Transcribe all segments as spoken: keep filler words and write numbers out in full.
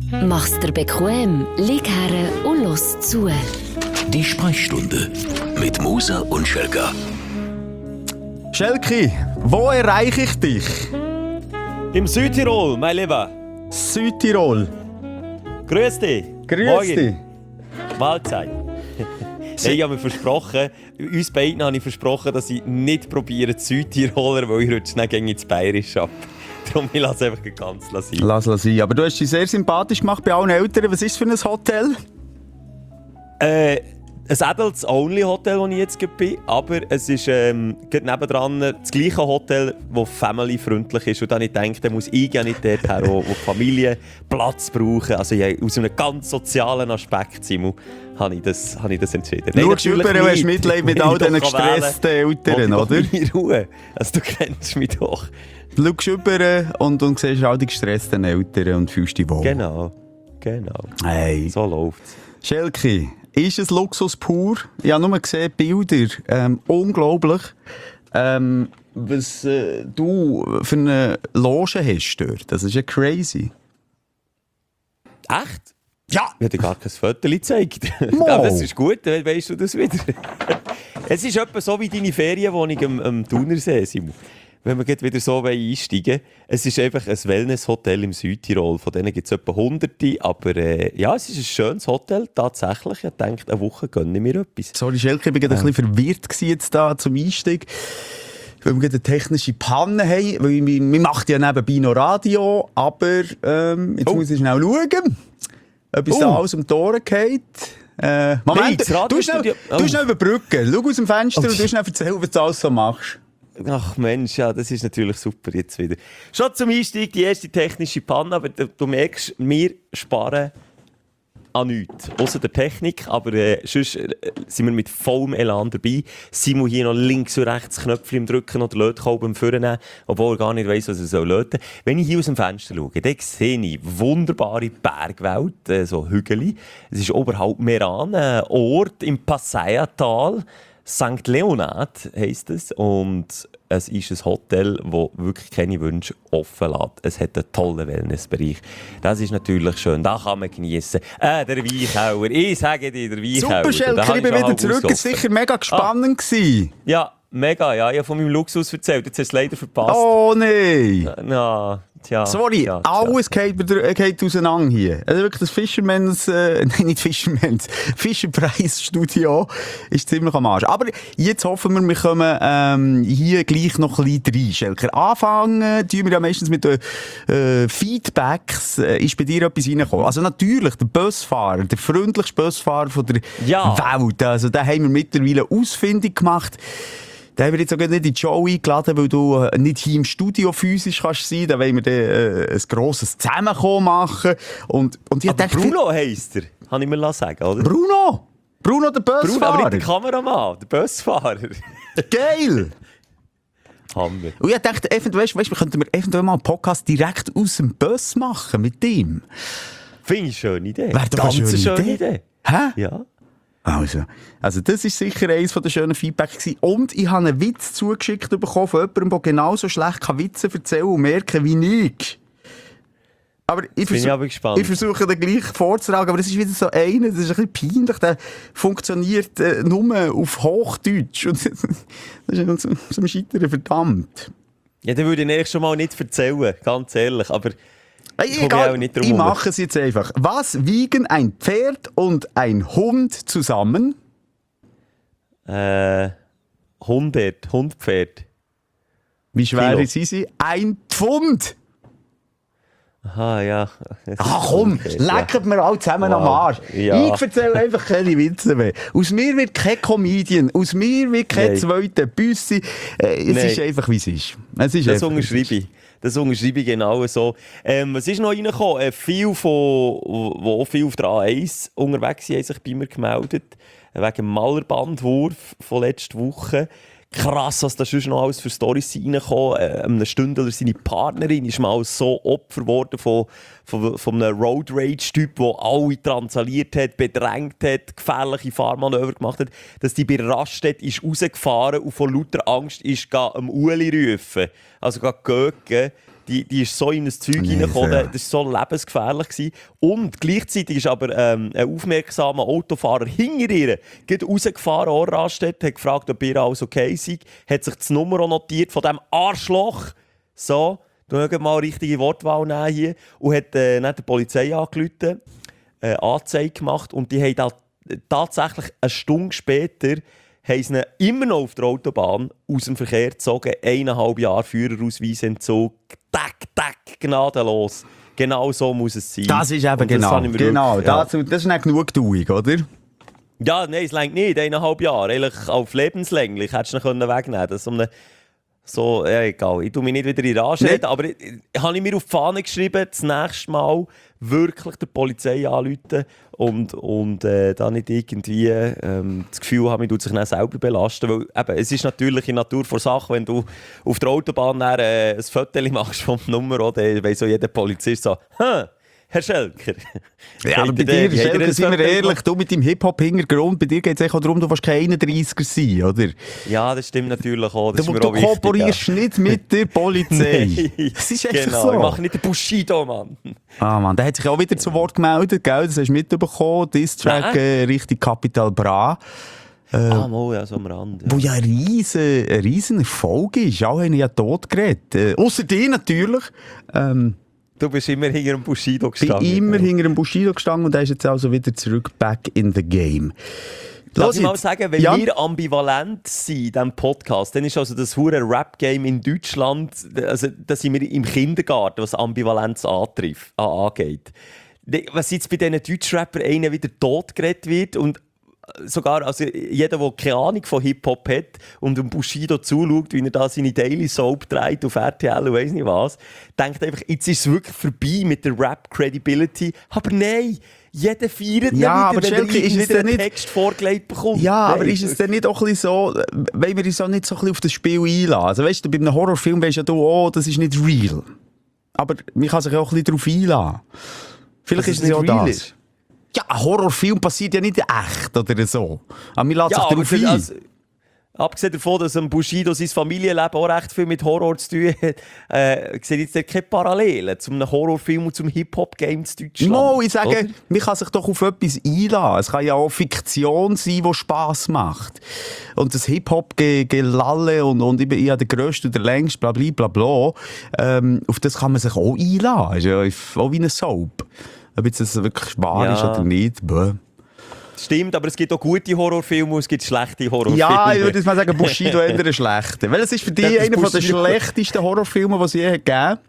Mach's dir bequem, lieg her und los zu. Die Sprechstunde mit Musa und Schelka. Schelki, wo erreiche ich dich? Im Südtirol, mein Lieber. Südtirol. Grüß dich. Grüß Morgen. dich. Mahlzeit. Nein, ich habe mir versprochen, uns beiden habe ich versprochen, dass ich nicht probiere Südtiroler, weil ich rutsche dann ins Bayerische ab. Darum ich lasse einfach ganz sein. Lass es sein. Aber du hast dich sehr sympathisch gemacht bei allen Eltern. Was ist es für ein Hotel? Äh, ein Adults-Only-Hotel, wo ich jetzt bin, aber es ist ähm, nebendran das gleiche Hotel, das family-freundlich ist. Und dann ich denke, da muss ich ja nicht dort her, wo, wo die Familie Platz brauchen. Also ja, aus einem ganz sozialen Aspekt, Simon, habe ich das, habe ich das entschieden. Schau rüber, du hast Mitleid mit all diesen gestressten Eltern, oder? In Ruhe. Also du kennst mich doch. Du schaust rüber und, und siehst all die gestressten Eltern und fühlst dich wohl. Genau, genau. Hey. So läuft's. Schelki, ist es Luxus pur? Ich habe nur gesehen, Bilder. Ähm, unglaublich. Ähm, was äh, du für eine Loge hast dort. Das ist ja crazy. Echt? Ja! Ich habe dir gar kein Foto gezeigt. Mo. Aber das ist gut, dann weißt du das wieder. Es ist etwa so wie deine Ferienwohnung am, am Thunersee, Simon. Wenn wir wieder so einsteigen wollen. Es ist einfach ein Wellness-Hotel im Südtirol. Von denen gibt es etwa hunderte. Aber äh, ja, es ist ein schönes Hotel, tatsächlich. Ich dachte, eine Woche gönne ich mir etwas. Sorry, Schelke, ich war gerade ein bisschen verwirrt jetzt da zum Einstieg. Weil wir gerade eine technische Panne haben. Weil wir, wir machen ja nebenbei noch Radio. Aber ähm, jetzt Oh. muss ich schnell schauen, ob es Oh. da alles um die Ohren geht. Äh, Moment, Hey, das du schnell, Radiostudio- du Oh. schnell überbrücken. Schau aus dem Fenster Oh. und du schnell erzählen, was du alles so machst. Ach Mensch, ja, das ist natürlich super jetzt wieder. Schon zum Einstieg die erste technische Panne, aber du, du merkst, wir sparen an nichts. Außer der Technik, aber äh, sonst äh, sind wir mit vollem Elan dabei. Simon hier noch links und rechts Knöpfchen drücken oder Lötkolben am Führen nehmen, obwohl er gar nicht weiss, was er soll löten. Wenn ich hier aus dem Fenster schaue, dann sehe ich wunderbare Bergwelt, äh, so Hügel. Es ist oberhalb Meran, ein Ort im Passaiatal. Sankt Leonhard heisst es und es ist ein Hotel, das wirklich keine Wünsche offen lässt. Es hat einen tollen Wellnessbereich. Das ist natürlich schön, da kann man geniessen. Äh, der Weichauer, ich sage dir, der Weichauer. Super, Schelke, ich bin wieder zurück. Es war sicher mega spannend. Ah. Ja, mega, ja. Ich habe von meinem Luxus erzählt, jetzt hast du es leider verpasst. Oh nein! Na, tja. Sorry, tja, tja. alles geht, geht auseinander hier. Also wirklich das Fisherman's, äh, nein, nicht Fisherman's, Fischerpreis-Studio ist ziemlich am Arsch. Aber jetzt hoffen wir, wir kommen ähm, hier gleich noch ein bisschen rein. Schelker, anfangen tun wir ja meistens mit den äh, Feedbacks. Äh, ist bei dir etwas reingekommen? Also natürlich, der Busfahrer, der freundlichste Busfahrer von der Ja. Welt. Also den haben wir mittlerweile ausfindig gemacht. Da haben wir jetzt auch nicht in die Show eingeladen, weil du nicht hier im Studio physisch kannst sein. Da wollen wir dann äh, ein grosses Zusammenkommen machen. Und, und ich Aber dachte, Bruno heisst er, kann ich mir sagen, oder? Bruno! Bruno, der Bruno, Busfahrer! aber nicht der Kameramann, der Busfahrer. Geil! Hammer. Und ich dachte, eventuell, weißt, weißt, wir könnten wir eventuell mal einen Podcast direkt aus dem Bus machen mit ihm. Finde ich eine schöne Idee. Wäre doch eine Ganz schöne schöne Idee. Idee. Hä? Ja. Also, also das war sicher eines der schönen Feedbacks gewesen. Und ich habe einen Witz zugeschickt bekommen von jemandem, der genauso schlecht kann Witze erzählen und merken wie ich. Aber ich, Bin versuch, ich aber gespannt. ich versuche den gleich vorzutragen, aber das ist wieder so einer, das ist ein bisschen peinlich, der funktioniert äh, nur auf Hochdeutsch. Und das ist zum, zum Scheitern verdammt. Ja, dann würde ich eigentlich schon mal nicht erzählen, ganz ehrlich. Aber Hey, Komm egal, ich auch nicht drum ich herum. mache es jetzt einfach. Was wiegen ein Pferd und ein Hund zusammen? äh, hundert, Hundpferd. Wie schwer Kilo. sind sie? Ein Pfund! Aha, ja. Ach komm, Hundpferd, lecket mir alle zusammen Wow. am Arsch. Ja. Ich erzähle einfach keine Witze mehr. Aus mir wird kein Comedian, aus mir wird kein Nein. zweiter Büssi. Äh, es Nein. ist einfach, wie es ist. Es ist Das einfach, wie es unterschreibe ich. Das unterschreibe ich genau so. Ähm, was ist noch reingekommen? Äh, viele, von, wo auch viel auf der A eins unterwegs sind, haben sich bei mir gemeldet. Äh, wegen dem Malerbandwurf von letzter Woche. Krass, was da schon noch alles für Storys reingekommen. Äh, einem Stündler, seine Partnerin, ist mal so Opfer geworden von, von, von einem Road Rage-Typ, der alle transaliert hat, bedrängt hat, gefährliche Fahrmanöver gemacht hat, dass die bei Raststätte ist rausgefahren und von lauter Angst ist am Ueli rufen. Also gerade Göcke, die, die ist so in ein Zeug Nee, reingekommen, fair. das war so lebensgefährlich gewesen. Und gleichzeitig ist aber ähm, ein aufmerksamer Autofahrer hinter ihr geht rausgefahren, an Raststätte, hat gefragt, ob ihr alles okay sei, hat sich das Nummer auch notiert von diesem Arschloch. So, du mal richtige Wortwahl nehmen hier. Und hat äh, nicht der Polizei angerufen, äh, Anzeige gemacht und die haben da tatsächlich eine Stunde später haben sie ihn immer noch auf der Autobahn aus dem Verkehr gezogen, eineinhalb Jahre Führerausweisentzug, tack, tack, gnadenlos. Genau so muss es sein. Das ist eben Und das genau, habe ich mir genau. wirklich- ja. Das, das ist nicht Genugtuung, oder? Ja, nein, es reicht nicht, eineinhalb Jahre. Eigentlich auf lebenslänglich hättest du ihn können wegnehmen können. So, eine, so ja, egal, ich tue mich nicht wieder in Rage Nicht? reden, aber ich, ich, habe ich mir auf die Fahne geschrieben, das nächste Mal wirklich der Polizei anrufen und, und äh, da nicht irgendwie ähm, das Gefühl haben, man tut sich dann selber belasten. Weil eben, es ist natürlich in Natur der Sache, wenn du auf der Autobahn dann, äh, ein Foto machst vom Nummer, oder, weiss so jeder Polizist so, «Hm, Herr Schelker.» Ja, aber bei dir, Schelker, sind wir ehrlich, du mit deinem Hip-Hop-Hintergrund, bei dir geht es auch darum, du willst kein einunddreissiger sein, oder? Ja, das stimmt natürlich auch. Das Du, ist mir du auch wichtig, kooperierst ja. nicht mit der Polizei. Nein, Das ist einfach genau. so. Ich mache nicht den Bushido, Mann. Ah Mann, der hat sich auch wieder zu Wort gemeldet, gell? Das hast du mitbekommen. Diss-Track Nein. äh, Richtung Capital Bra. ah, mal, ja, so am Rand. Ja. Wo ja ein riesen, ein riesen Erfolg ist. Alle haben ihn ja tot geredet. Äh, Ausser dir natürlich. Ähm, Du bist immer hinter dem Bushido bin gestanden. immer hinter dem Bushido gestanden und er ist jetzt also wieder zurück back in the game. Lass ich mal jetzt. sagen, wenn Ja. wir ambivalent sind in diesem Podcast, dann ist also das hure Rap-Game in Deutschland, also da sind wir im Kindergarten, was Ambivalenz antrifft, ah, angeht. Was jetzt bei diesen Deutschrappern einer wieder totgeredet wird und sogar also jeder, der keine Ahnung von Hip-Hop hat und dem Bushido zuschaut, wie er da seine Daily Soap dreht auf R T L und weiss nicht was, denkt einfach, jetzt ist es wirklich vorbei mit der Rap-Credibility. Aber nein, jeder feiert ihn Ja, wieder, aber wenn er Schelke, ist es wieder denn einen nicht- Text vorgelegt bekommt. Ja, aber Nein. ist es denn nicht auch ein bisschen so, wenn wir uns auch nicht so ein bisschen auf das Spiel einlassen? Also weißt du, bei einem Horrorfilm weisst ja du, oh, das ist nicht real. Aber man kann sich auch ein bisschen darauf einlassen. Vielleicht Dass ist es es ja auch nicht real das. ist? Ja, ein Horrorfilm passiert ja nicht echt oder so. Aber man lässt Ja, sich aber darauf für, ein. also, abgesehen davon, dass ein Bushido sein Familienleben auch recht viel mit Horror zu tun hat, äh, ich sehe jetzt dort keine Parallelen zum Horrorfilm und zum Hip-Hop-Game zu Deutschland. No, ich sage, Oder? man kann sich doch auf etwas einlassen. Es kann ja auch Fiktion sein, die Spass macht. Und das Hip-Hop-Gelalle und, und ich bin ja der Grösste und der Längste, bla bla bla bla, ähm, auf das kann man sich auch einlassen. Ist ja auch wie eine Soap. Ob jetzt das wirklich wahr Ja. ist oder nicht. Bäh. Stimmt, aber es gibt auch gute Horrorfilme und es gibt schlechte Horrorfilme. Ja, ich würde jetzt mal sagen, Bushido eher ein schlechter. Weil es ist für dich Das ist einer von der Bushido. schlechtesten Horrorfilme, die es je gegeben hat.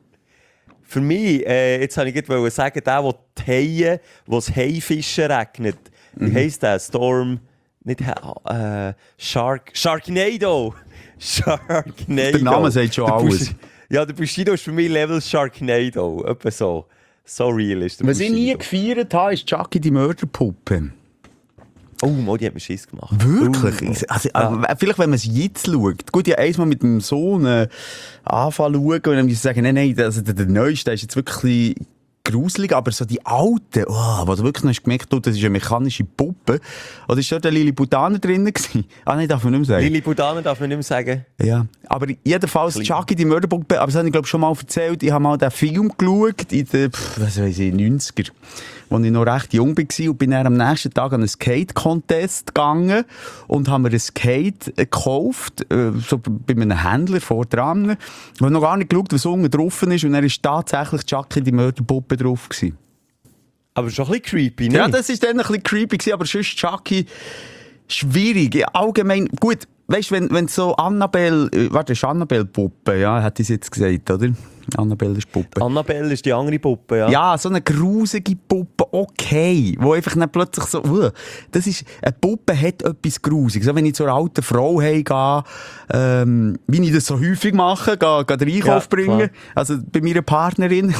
Für mich, äh, jetzt wollte ich gerade sagen, der, der die Haie, wo es Haifischen regnet, wie heisst der? Storm, nicht Ha- äh, Shark, Sharknado! Sharknado! Der Name sagt schon Der alles. Bush- Ja, der Bushido ist für mich Level Sharknado, etwa so. So real ist der Was ich nie Bushido. gefeiert habe, ist Chucky die Mörderpuppe. Oh, Mo, die hat mir Schiss gemacht. Wirklich? Oh, Also, ja. äh, vielleicht, wenn man es jetzt schaut. Gut, ich habe einmal mit dem Sohn äh, anfangen zu schauen und dann muss ich sagen, nein, nein, also der, der Neueste der ist jetzt wirklich ein bisschen gruselig, aber so die alten, oh, wo du wirklich noch hast gemerkt hast, das ist eine mechanische Puppe. Oder ist dort der Lilliputaner drin gewesen? Ah, nein, darf man nicht mehr sagen. Lilliputaner darf man nicht mehr sagen. Ja, aber jedenfalls Klein. Chucky die Mörderpuppe, aber das habe ich glaube schon mal erzählt, ich habe mal den Film geschaut in den, pff, was weiß ich, neunziger, als ich noch recht jung war und bin dann am nächsten Tag an einen Skate-Contest gegangen und habe mir ein Skate äh, gekauft, äh, so bei einem Händler vor dran. Ich habe noch gar nicht geschaut, was unten drauf ist und dann war tatsächlich Chucky die Mörderpuppe drauf gewesen. Aber schon ein bisschen creepy, ne? Ja, das war dann ein bisschen creepy gewesen, aber sonst Chucky schwierig. Ja, allgemein, gut, weißt du, wenn, wenn so Annabelle, äh, warte, ist Annabelle Puppe, ja, hat ich jetzt gesagt, oder? Annabelle ist Puppe. Annabelle ist die andere Puppe, ja. Ja, so eine grusige Puppe, okay. Wo einfach nicht plötzlich so, uh, das ist, eine Puppe hat etwas Grusiges. So, wenn ich zu einer alten Frau heimgehe, ähm, wie ich das so häufig mache, gehe, gehe den Einkauf Ja, bringen, klar. also bei meiner Partnerin.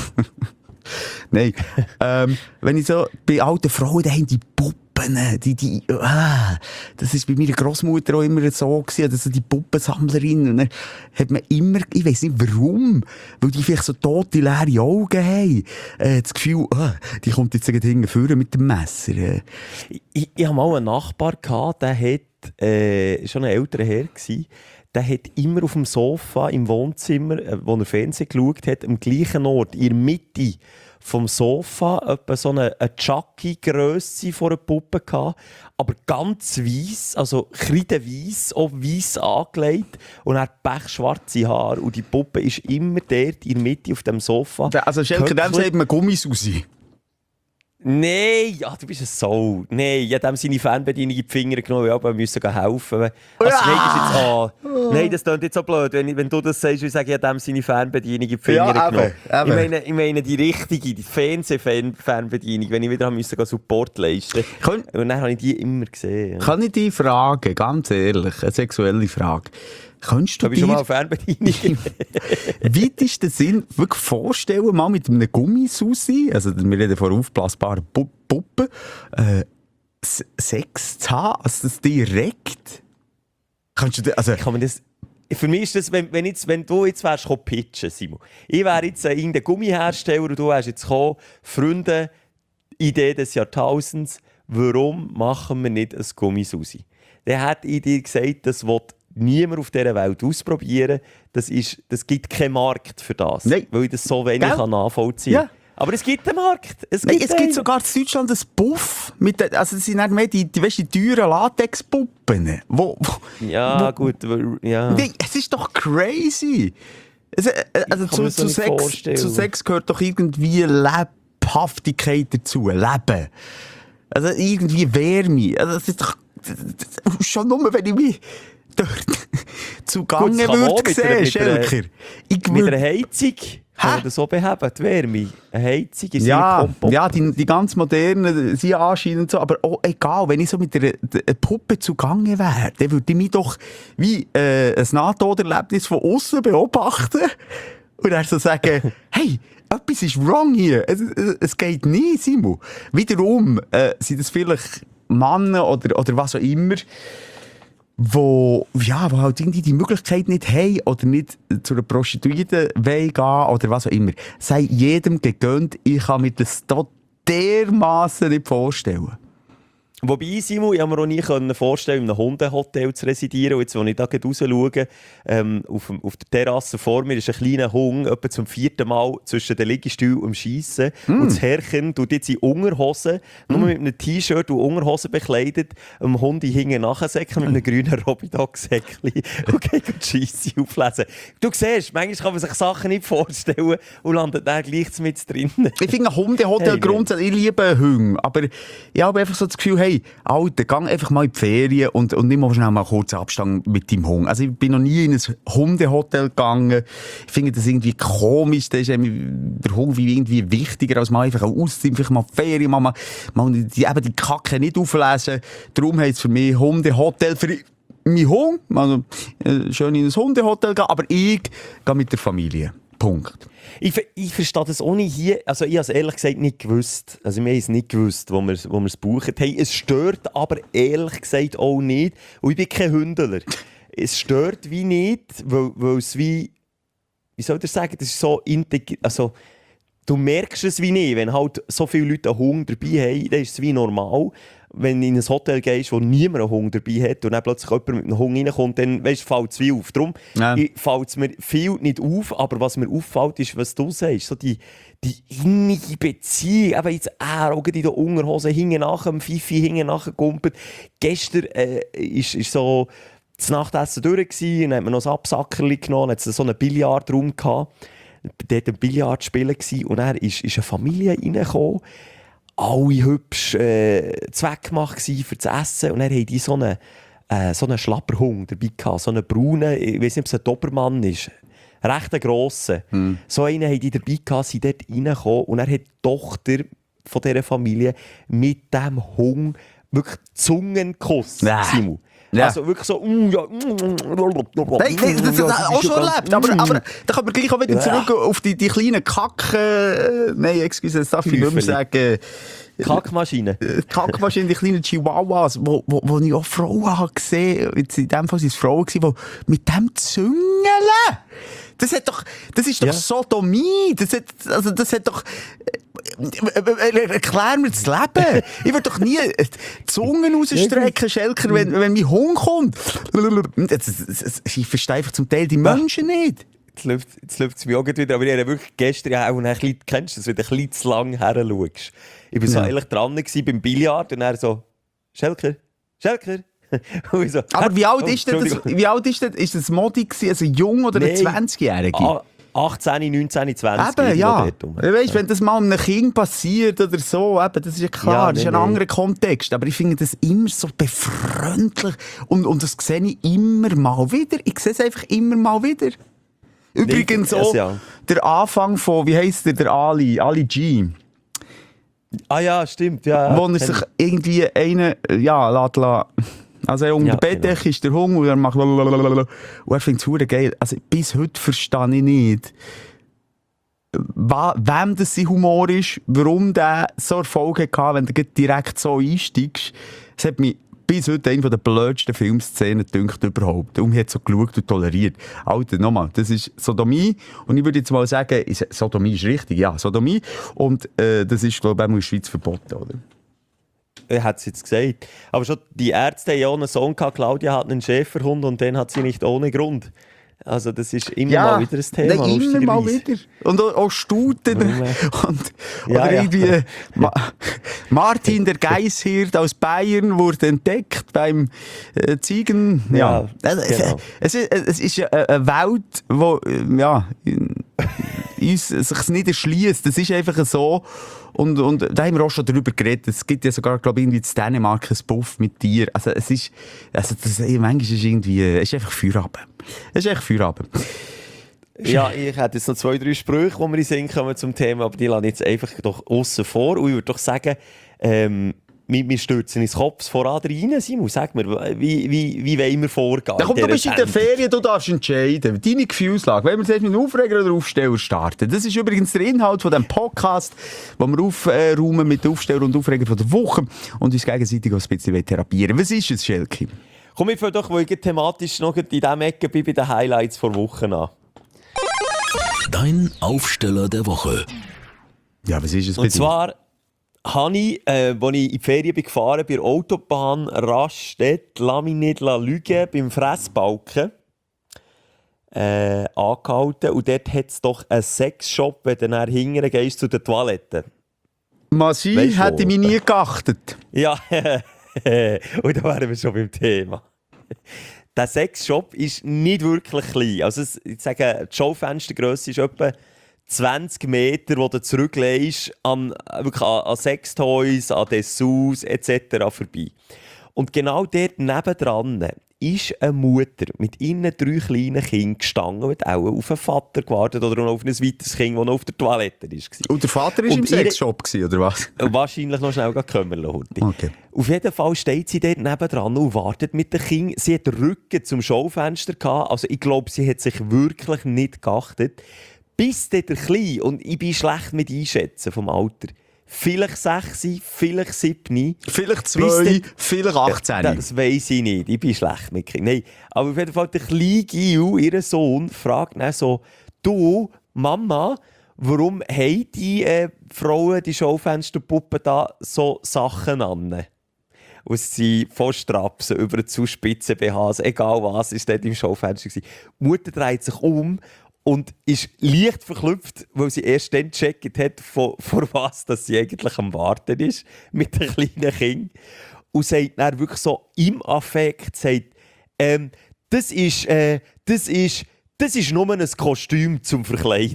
Nein, ähm, wenn ich so, bei alten Frauen, da haben die Puppen, die, die, ah, das ist bei meiner Großmutter auch immer so gewesen, also die Puppensammlerin, und dann hat man immer, ich weiss nicht warum, weil die vielleicht so tote, leere Augen haben, äh, das Gefühl, ah, die kommt jetzt hinten vorne mit dem Messer. Äh. Ich, ich hatte mal einen Nachbar, gehabt, der hat, äh, schon ein älterer Herr gsi, der hat immer auf dem Sofa im Wohnzimmer, äh, wo er Fernsehen geschaut hat, am gleichen Ort, in der Mitte vom Sofa, etwa so eine, eine Chucky-Grösse vor einer Puppe gehabt, aber ganz weiss, also kreideweiss, auch weiss angelegt und er hat pechschwarze Haare und die Puppe ist immer dort in der Mitte auf dem Sofa. Also Schelker, dem sagt man Gummisausi. Nein, ja, du bist ein Soul. Nein, ich habe ihm seine Fernbedienung in die Finger genommen, weil wir müssen helfen. Also, Ja. nein, das ist jetzt, ah, nein, das klingt jetzt so blöd, wenn, ich, wenn du das sagst, ich sage, ich habe ihm seine Fernbedienung in die Finger Ja, genommen. eben, eben. Ich, meine, ich meine die richtige, die Fernsehfernbedienung, wenn ich wieder müssen Support leisten Kann- musste. Und dann habe ich die immer gesehen. Ja. Kann ich dich fragen, ganz ehrlich, eine sexuelle Frage. Könntest du Habe ich schon mal dir eine Fernbedienung? weitesten Sinn wirklich vorstellen, mal mit einem Gummisausi, also wir reden von aufblasbaren Pu- Puppen, äh, S- Sex zu haben, also das direkt? Kannst du dir, also... Kann man das... Für mich ist das, wenn, wenn, jetzt, wenn du jetzt wärst, gekommen pitchen, Simon. Ich wäre jetzt äh, irgendein Gummihersteller und du wärst jetzt gekommen, Freunde, Idee des Jahrtausends, warum machen wir nicht ein Gummisausi? Dann hat ich dir gesagt, das will niemand auf dieser Welt ausprobieren. Das, ist, das gibt keinen Markt für das, Nein. weil ich das so wenig Gell? kann nachvollziehen kann. Ja. Aber es gibt einen Markt. Es Nein, gibt, es gibt einen. sogar in Deutschland ein Puff, mit den, also es sind nicht mehr die, die, weißt, die teuren Latexpuppen. Wo, wo, Ja, wo, gut. weil- Ja. Nee, es ist doch crazy. Es, äh, also kann zu, mir so zu, nicht Sex, vorstellen. zu Sex gehört doch irgendwie Lebhaftigkeit dazu. Leben. Also irgendwie Wärme. Also das ist doch... Das, das, schon nur, wenn ich mich dort zugange Gut, das kann man auch würde mit einer- sehen, mit einer- Schelker. Ich Mit würd- einer Heizung kann man das so beheben, die Wärme. Eine Heizung ist Ja, Kompost. ja die, die ganz modernen sind anscheinend so, aber auch egal, wenn ich so mit einer, einer Puppe zugange wäre, dann würde ich mich doch wie äh, ein Nahtoderlebnis von außen beobachten und dann so sagen, hey, etwas ist wrong hier, es, es, es geht nicht, Simon. Wiederum äh, sind das vielleicht Männer oder, oder was auch immer, wo, ja, wo halt irgendwie die Möglichkeit nicht haben oder nicht zu einer Prostituierten wollen gehen oder was auch immer. Sei jedem gegönnt, ich kann mir das dort dermassen nicht vorstellen. Wobei, Simon, ich habe mir auch nie können vorstellen, in einem Hundehotel zu residieren. Und jetzt, als ich da raus schaue, ähm, auf, dem- auf der Terrasse vor mir ist ein kleiner Hund, etwa zum vierten Mal zwischen den Liegestühlen am Schiessen. Mm. Und das Herrchen tut jetzt in Unterhosen, nur mit einem T-Shirt und Unterhosen bekleidet, einem Hund hinten nachsäckeln mit einem grünen Robidog-Säckchen und geht die Scheisse auflesen. Du siehst, manchmal kann man sich Sachen nicht vorstellen und landet dann gleich mit drinnen. Ich finde ein Hundehotel Hey, grundsätzlich, ich liebe Hunde, aber ich habe einfach so das Gefühl, hey, Alter, geh einfach mal in die Ferien und, und nimm mal schnell mal kurz Abstand mit deinem Hund. Also ich bin noch nie in ein Hundehotel gegangen. Ich finde das irgendwie komisch, da ist eben der Hund wie irgendwie wichtiger, als mal einfach ausziehen, vielleicht mal Ferien, mal, mal, mal die, eben die Kacke nicht auflesen. Darum heisst es für mich Hundehotel für meinen Hund, also äh, schön in ein Hundehotel gehen, aber ich gehe mit der Familie. Punkt. Ich, ver- ich verstehe das ohne hier. Also ich habe es ehrlich gesagt nicht gewusst. Also wir haben es nicht gewusst, wo wir es wo wir es buchen. Hey, es stört aber ehrlich gesagt auch nicht. Und ich bin kein Hündler. Es stört wie nicht, weil, weil es wie... Wie soll ich sagen? Das ist so integriert. Also, du merkst es wie nicht. Wenn halt so viele Leute einen Hund dabei haben, dann ist es wie normal. Wenn du in ein Hotel gehst, wo niemand einen Hund dabei hat und dann plötzlich jemand mit einem Hund reinkommt, dann weißt, fällt es wie auf. Darum Ja. fällt es mir viel nicht auf, aber was mir auffällt, ist, was du sagst. So die, die innige Beziehung. Eben jetzt er, auch in der Unterhose, hinten nach dem Fifi, hinten nachgegumpelt. Gestern äh, ist, ist so das Nachtessen durch gewesen, und dann hat man noch ein Absackerli genommen, dann hat es so einen Billardraum gehabt. Dort ein Billard spielen gewesen, und dann ist, ist eine Familie reingekommen. Alle hübsch äh, zweckgemacht für das Essen. Und dann haben die so einen, äh, so einen Schlapperhund dabei gehabt, so einen braunen, ich weiß nicht, ob es ein Dobermann ist. Recht ein grosser. Hm. So einen haben die dabei gehabt, sind dort reingekommen. Und dann hat die Tochter von dieser Familie mit diesem Hund wirklich Zungenkuss, Nein. Simon. Ja. Also wirklich so... Mm, ja, Nein, nein, das, das habe ich auch schon erlebt. Aber, aber da kann man gleich auch wieder Ja. zurück auf die, die kleinen Kacken. Äh, nein, excuse, das darf ich nicht mehr Küfeli. sagen. Kackmaschine. Äh, Kackmaschinen, die kleinen Chihuahuas, wo, wo, wo ich auch Frauen habe gesehen. Jetzt in dem Fall waren es Frauen, die mit dem züngeln. Das hat doch, das ist doch Ja. Sodomie. Das hat, also das hat doch, erklär mir das Leben. Ich will doch nie die Zunge rausstrecken, Schelker, wenn, wenn mein Hund kommt. Ich verstehe einfach zum Teil die Menschen nicht. Jetzt läuft, jetzt läuft es mir auch wieder, aber ich habe wirklich gestern auch ein bisschen, kennst du das, wenn du ein bisschen zu lang her schaust. Ich war so Ja. eigentlich dran gewesen beim Billard und er so, Schelker, Schelker. Und ich so, Aber wie alt oh, ist denn das? Entschuldigung. Wie alt ist das? Ist das Modi gewesen? Also jung oder ein Nein. zwanzigjährige? Ah, achtzehn, neunzehn, zwanzig. Eben, irgendwo ja. dort rum. Weißt, wenn das mal einem Kind passiert oder so, eben, das ist ja klar, Ja, das ist nee, ein nee. anderer Kontext. Aber ich finde das immer so befreundlich. Und, und das sehe ich immer mal wieder. Ich sehe es einfach immer mal wieder. Übrigens Nee, auch also ja. der Anfang von, wie heisst der, der Ali, Ali G. Ah ja, stimmt. Ja, wo er sich irgendwie einen, ja, lässt, lässt. Also er unter Ja, der Bettdecke ist der Hund und er macht lalalala. Und er findet es verdammt geil. Also bis heute verstehe ich nicht, wa- wem das sein Humor ist, warum der so Erfolg hatte, wenn du direkt so einsteigst. Es hat mich bis heute eine der blödsten Filmszenen gedünkt überhaupt. Und ich hat so geschaut und toleriert. Alter, nochmal, das ist Sodomie. Und ich würde jetzt mal sagen, ist- Sodomie ist richtig, ja, Sodomie. Und äh, das ist, glaube ich, auch in der Schweiz verboten, oder? Er hat es jetzt gesagt. Aber schon die Ärzte haben ja auch einen Sohn gehabt, Claudia hat einen Schäferhund und den hat sie nicht ohne Grund. Also das ist immer mal wieder ein Thema. Nein, immer mal lustigerweise. wieder. Und auch, auch Stuten. Warum, Und, Ja, oder ja. irgendwie Ma Martin, der Geisshirt aus Bayern, wurde entdeckt beim äh, Ziegen. Ja, Ja, also, genau. es, ist, es ist ja eine Welt, wo äh, ja, in- uns sich nicht erschließt. Das ist einfach so. Und, und da haben wir auch schon darüber geredet. Es gibt ja sogar, glaube ich, irgendwie in Dänemark ein Buff mit Tier. Also es ist, also das, manchmal ist es irgendwie, es ist einfach Feierabend. Es ist einfach Feierabend. Ja, ich hätte jetzt noch zwei, drei Sprüche, die mir in den Sinn kommen zum Thema, aber die lasse ich jetzt einfach doch aussen vor. Und ich würde doch sagen, ähm, wir, wir stürzen ins Kopf voran rein. Simon, sag mir, wie, wie, wie wollen wir vorgehen? Ja, komm, du dieser bist in der Sendung? Ferien, du darfst entscheiden. Deine Gefühlslage. Wenn wir jetzt mit einem Aufreger oder Aufsteller starten. Das ist übrigens der Inhalt von diesem Podcast, wo wir aufräumen mit den Aufsteller und Aufreger von der Woche und uns gegenseitig auch ein bisschen therapieren. Was ist es, Schelke? Komm, ich fange doch, weil ich thematisch noch in dieser Ecke bin, bei den Highlights vor Wochen an. Dein Aufsteller der Woche. Ja, was ist es bei Und zwar habe ich, äh, als ich in die Ferien bin gefahren bin, bei der Autobahn Raststätt, lass mich nicht lügen, beim Fressbalken äh, angehalten. Und dort hat es doch einen Sexshop, wenn du dann hinten gehst zu den Toiletten. Masi Weisst du hätte wo? mich nie geachtet. Ja, und da wären wir schon beim Thema. Der Sexshop ist nicht wirklich klein. Also es, ich sage, die Schaufenstergrösse ist etwa zwanzig Meter, wo du zurücklegst an, wirklich an, an Sextoys, an Dessous et cetera vorbei. Und genau dort nebendran ist eine Mutter mit ihren drei kleinen Kindern gestanden und hat auch auf einen Vater gewartet oder auf ein weiteres Kind, das noch auf der Toilette war. Und der Vater war Und im ihre- Sexshop, gewesen, oder was? Wahrscheinlich noch schnell kümmern lassen. Okay. Auf jeden Fall steht sie dort nebendran und wartet mit dem Kind. Sie hat den Rücken zum Schaufenster gehabt. Also ich glaube, sie hat sich wirklich nicht geachtet. Bis dort der Kleine, und ich bin schlecht mit einschätzen vom Alter, vielleicht sechs, vielleicht sieben. Vielleicht Bis zwei, dort- vielleicht achtzehn. Das weiss ich nicht. Ich bin schlecht mit Kindern. Nein, aber auf jeden Fall der kleine Gil, ihr Sohn, fragt dann so, du, Mama, warum haben die äh, Frauen, die Schaufensterpuppen da so Sachen an? Und sie von Strapsen über zu spitzen B Hs, egal was, ist dort im Schaufenster gewesen. Die Mutter dreht sich um und ist leicht verklüpft, weil sie erst dann gecheckt hat, vor, vor was dass sie eigentlich am Warten ist mit den kleinen Kindern. Und sagt dann wirklich so im Affekt, sagt, ähm, das ist, äh, das ist, das ist nur ein Kostüm zum Verkleiden.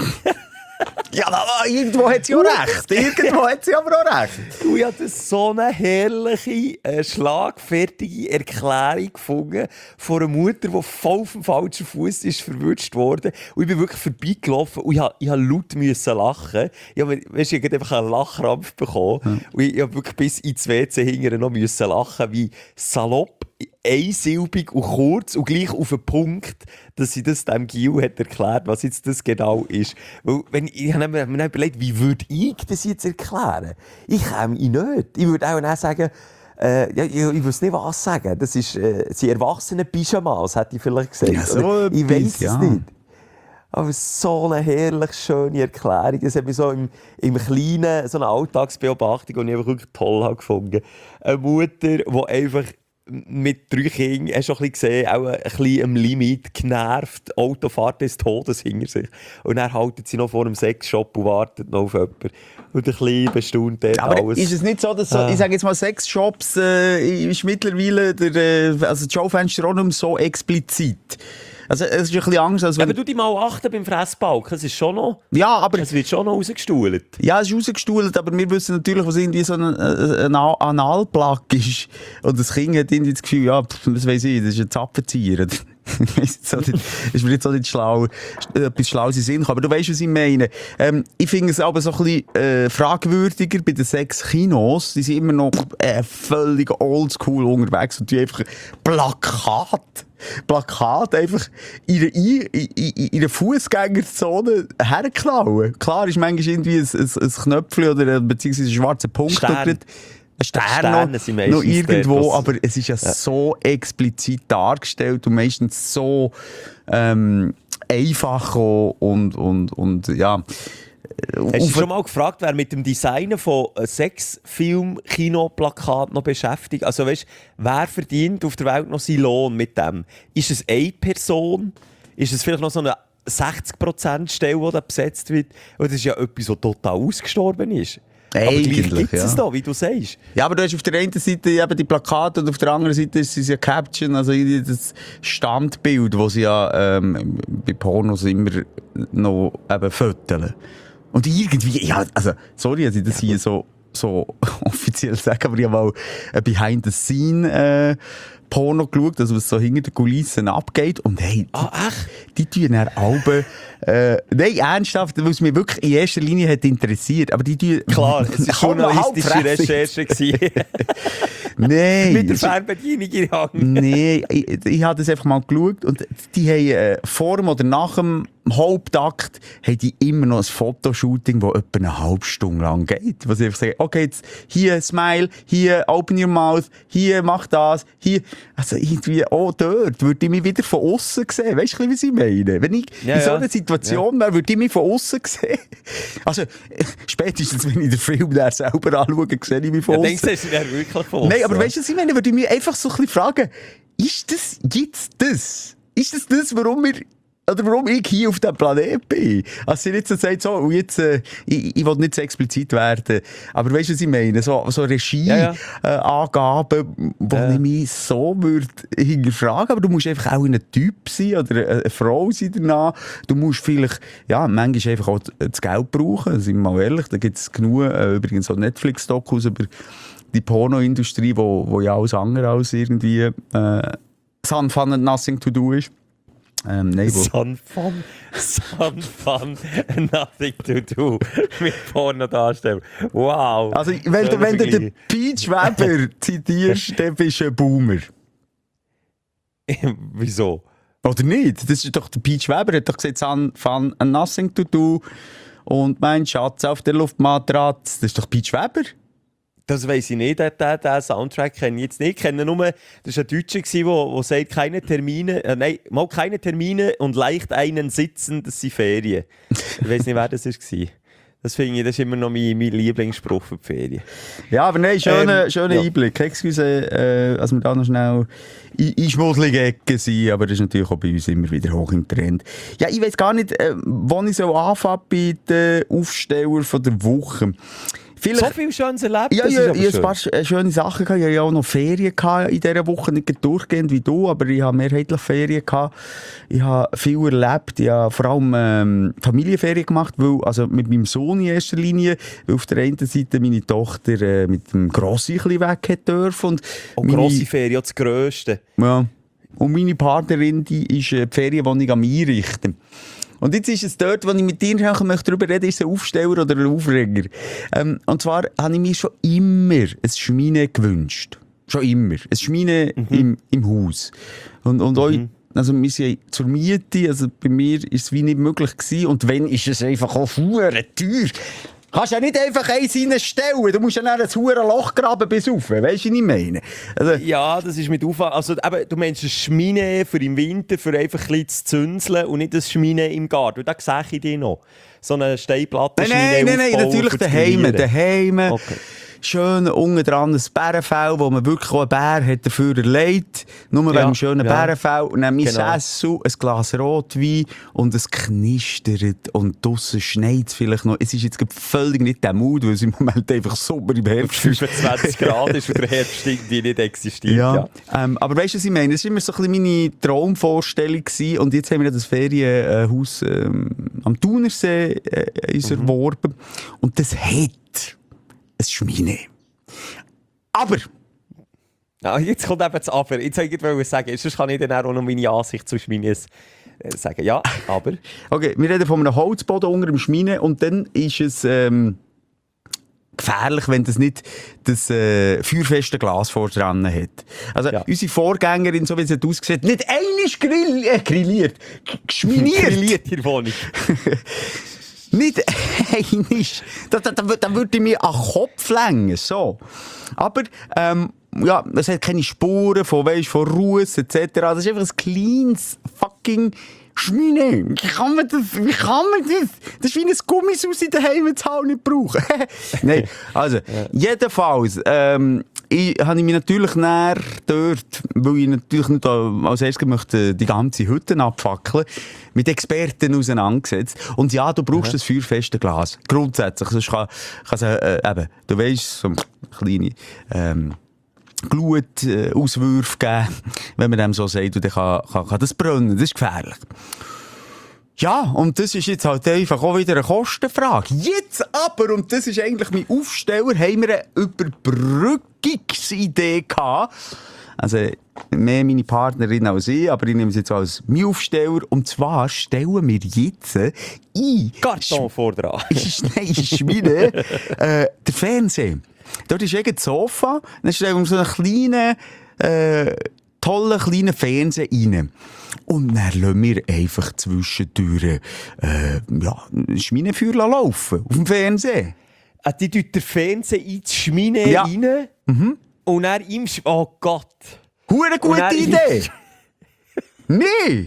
Ja, aber irgendwo hat sie auch recht. Irgendwo hat sie aber auch recht. Und ich habe das so eine herrliche, äh, schlagfertige Erklärung gefunden von einer Mutter, die voll auf dem falschen Fuß ist verwünscht worden. Und ich bin wirklich vorbeigelaufen und ich habe, ich habe laut müssen lachen. Ich habe, weißt, ich habe einfach einen Lachkrampf bekommen. Ja. Und ich, ich habe wirklich bis ins W C hinterher noch müssen lachen, wie salopp, einsilbig und kurz und gleich auf den Punkt, dass sie das dem Gil hat erklärt, was jetzt das genau ist. Weil, wenn, ich habe mir mir überlegt, wie würde ich das jetzt erklären? Ich käme ihn nicht. Ich würde auch nicht sagen, äh, ja, ich, ich weiß nicht, was sagen. Das ist, äh, sie erwachsene Pyjamas, hätte ich vielleicht gesagt. Ja, so Oder ich etwas, weiss ja. es nicht. Aber so eine herrlich schöne Erklärung. Das hat mich so im, im Kleinen, so eine Alltagsbeobachtung, die ich einfach wirklich toll habe gefunden. Eine Mutter, die einfach mit drei Kindern, hast du schon ein bisschen gesehen, auch ein bisschen am Limit, genervt, Autofahrt des Todes hinter sich. Und dann haltet sie noch vor einem Sexshop und wartet noch auf jemanden. Und ein bisschen bestaunt dort aber alles. ist es nicht so, dass so, Äh. ich sage jetzt mal, Sexshops äh, ist mittlerweile der, äh, also das Schaufenster auch nicht mehr so explizit. Also es ist ein bisschen Angst, als Ja, wenn... aber du dich mal achten beim Fressbalken, es ist schon noch, Ja, aber... es wird schon noch rausgestuhlt. Ja, es ist rausgestuhlt, aber wir wissen natürlich, was irgendwie so ein, ein, ein Analplug ist. Und das Kind hat irgendwie das Gefühl, ja, pff, was weiss ich, das ist ein Zappenzieher. ist mir jetzt auch nicht schlau, etwas Schlaues in den Sinn gekommen. Aber du weißt, was ich meine. Ähm, ich finde es aber so ein bisschen äh, fragwürdiger bei den sechs Kinos. Die sind immer noch äh, völlig oldschool unterwegs und die einfach Plakat, Plakat einfach in der, in, in, in der Fußgängerzone herknallen. Klar ist manchmal irgendwie ein, ein, ein Knöpfchen oder ein, beziehungsweise ein schwarzer Punkt. Stern. Dort. Ein Stern Sterne noch, sind meistens noch irgendwo, dort, was- aber es ist ja, ja so explizit dargestellt und meistens so ähm, einfach auch und, und, und ja. Hast du dich schon mal gefragt, wer mit dem Designen von Sexfilm-Kinoplakaten noch beschäftigt? Also weißt, wer verdient auf der Welt noch seinen Lohn mit dem? Ist es eine Person? Ist es vielleicht noch so eine sechzig Prozent Stelle, die da besetzt wird? Oder das ist ja etwas, das total ausgestorben ist. Aber Eigentlich, gleich gibt es ja. es da, wie du sagst. Ja, aber du hast auf der einen Seite eben die Plakate und auf der anderen Seite ist es ja Caption, also irgendwie das Standbild, das sie ja ähm, bei Pornos immer noch eben fotografieren. Und irgendwie, ja, also, sorry, dass ich das hier so, so offiziell sage, aber ich habe mal ein Behind-the-Scene äh, Porno geschaut, also was so hinter den Kulissen abgeht. Und hey, die, Ah, echt? die tun dann Alben, äh, nein, ernsthaft, weil es mich wirklich in erster Linie hat interessiert, aber die tun... Klar, es war journalistische Recherche gewesen. Nein. Mit der Fernbedienung in der Hand. Nein, ich, ich habe das einfach mal geschaut und die haben äh, vor dem oder nach dem Hauptakt haben die immer noch ein Fotoshooting, das etwa eine halbe Stunde lang geht. Wo sie einfach sagen, okay, jetzt hier Smile, hier Open Your Mouth, hier mach das, hier. Also irgendwie, oh, dort würde ich mich wieder von außen sehen. Weißt du, was ich meine? Wenn ich Ja, in so ja. einer Situation wäre, würde ich mich von außen sehen. Also, spätestens, wenn ich den Film dann selber anschaue, sehe ich mich von Ja, außen. denkst du, das ist ja wirklich von Nein, aber weißt du, was ich meine? Würde ich mich einfach so ein bisschen fragen, ist das jetzt das? Ist das das, warum wir, oder warum ich hier auf diesem Planeten bin? Also, sie jetzt so sagt, so, und jetzt, äh, ich, ich will nicht so explizit werden, aber weißt du, was ich meine? So, so Regie-Angaben, Ja, ja. äh, wo Ja. ich mich so würde hinterfragen, aber du musst einfach auch ein Typ sein oder eine, eine Frau sein danach. Du musst vielleicht, ja, manchmal einfach auch das Geld brauchen, sind wir mal ehrlich, da gibt es genug, äh, übrigens so Netflix-Dokus über die Pornoindustrie, wo, wo ja alles andere als irgendwie äh, Sun, Fun and Nothing to Do ist. Ähm, nein, wo, Sun Fun, Sun Fun, nothing to do mit Porno darstellen. Wow. also, wenn, du, wenn du den Peach Weber zitierst, dann bist du ein Boomer. Wieso? Oder nicht? Das ist doch der Peach Weber, hat doch gesagt, Sun, Fun and Nothing to Do. Und mein Schatz auf der Luftmatratze. Das ist doch Peach Weber. Das weiss ich nicht, den, den, den Soundtrack kenne ich jetzt nicht. Ich kenne nur, das war ein Deutscher, der sagt, keine Termine, äh, nein, mal keine Termine und leicht einen sitzen, das sind Ferien. Ich weiss nicht, wer das war. Das finde ich, das ist immer noch mein, mein Lieblingsspruch für die Ferien. Ja, aber nein, schöner Ähm, schöner ja. Einblick. Excuse, äh, als wir da noch schnell in, in schmuddelige Ecken sind, aber das ist natürlich auch bei uns immer wieder hoch im Trend. Ja, ich weiss gar nicht, äh, wo ich so anfange bei den Aufstellern von der Woche. Vielleicht, So viel Schönes erlebt, ja, das ja, ist aber ich hatte schön. ein paar sch- schöne Sachen gehabt. Ich hatte ja auch noch Ferien gehabt in dieser Woche, nicht durchgehend wie du, aber ich habe mehrheitlich Ferien gehabt. Ich habe viel erlebt. Ich habe vor allem ähm, Familienferien gemacht, weil, also mit meinem Sohn in erster Linie, weil auf der einen Seite meine Tochter äh, mit dem Grossi ein bisschen weg hat dürfen. Und Oh, meine- grosse Ferien, ja, das Grösste. ja. Und meine Partnerin, die ist äh, die Ferienwohnung am Einrichten. Und jetzt ist es dort, wo ich mit dir möchte darüber reden, ist es ein Aufsteller oder ein Aufreger. Ähm, und zwar habe ich mir schon immer ein Schmine gewünscht. Schon immer. Ein Schmine Mhm. im, im Haus. Und, und auch, also wir sind ja zur Miete, also bei mir ist es wie nicht möglich gewesen. Und wenn, ist es einfach auch verdammt teuer. Kannst ja nicht einfach eins reinstellen. Du musst ja dann ein hure Loch graben bis rauf. Weißt du, was ich meine? Also, Ja, das ist mit Aufwand. Also, eben, du meinst eine Schmine für im Winter, für einfach ein bisschen zu zünzeln und nicht eine Schmine im Garten. Da sehe ich dich noch. So eine Steinplatte nein, nein, nein, nein, natürlich daheim. Daheim. Okay. Schön unten dran ein Bärenfell, wo man wirklich auch einen Bär hat dafür erlegt. Nur wegen Ja, dem schönen ja. Bärenfell. Und dann mein Genau. Sessel, ein Glas Rotwein und es knistert. Und draussen schneit es vielleicht noch. Es ist jetzt gerade völlig nicht der Mut, weil es im Moment einfach super im Herbst ist. fünfundzwanzig Grad ist und der Herbst irgendwie nicht existiert. Ja, Ja. Ähm, aber weißt du, was ich meine? Das war immer so ein bisschen meine Traumvorstellung gewesen. Und jetzt haben wir ja das Ferienhaus ähm, am Thunersee äh, uns Mhm. erworben. Und das hat ein Schmine. Aber, Ja, jetzt kommt eben das Aber. Jetzt wollte ich sagen, sonst kann ich dann auch noch meine Ansicht zu Schmines äh, sagen. Ja, aber... okay, wir reden von einem Holzboden unter dem Schmine und dann ist es ähm, gefährlich, wenn das nicht das äh, feuerfeste Glas vor dran hat. Also Ja. unsere Vorgängerin, so wie sie aussieht, nicht einmal grill äh, grilliert, g- geschminiert. Grilliert in der Wohnung. Nicht einig. Da, da, da, da würde ich mir an den Kopf längen. So. Aber, ähm, ja, es hat keine Spuren von, weißt, von Ruß et cetera. Das ist einfach ein kleines fucking Schmine. Wie kann man das? Wie kann man das? Das ist wie ein Gummisaus in der Heimzahl nicht brauchen. Nein, also, jedenfalls, ähm, ich, habe ich mich natürlich näher dort, weil ich natürlich nicht als erstes möchte die ganze Hütte abfackeln, mit Experten auseinandergesetzt. Und ja, du brauchst Mhm. das feuerfeste Glas. Grundsätzlich. Sonst kann, kann es, äh, eben, du weisst, so kleine, ähm, Glutauswürfe geben, wenn man dem so sagt, und dann kann, kann, kann das brennen. Das ist gefährlich. Ja, und das ist jetzt halt einfach auch wieder eine Kostenfrage. Jetzt aber, und das ist eigentlich mein Aufsteller, haben wir eine Überbrückungsidee gehabt. Also, mehr meine Partnerin als ich, aber ich nehme es jetzt als mein Aufsteller. Und zwar stellen wir jetzt ein... Karton vor dran. ist, nein, ist Schmine, äh, der Fernseher. Dort ist irgendein Sofa, dann stellen wir so einen kleinen, äh, tollen kleinen Fernseher rein. Und dann lassen wir einfach zwischendurch äh, ja, ein Schminenfeuer laufen auf dem Fernseher. Ah, die tut den Fernseher in die Schmine Ja. rein und dann im... Sch oh Gott. Hure Und gute dann- Idee! Nee!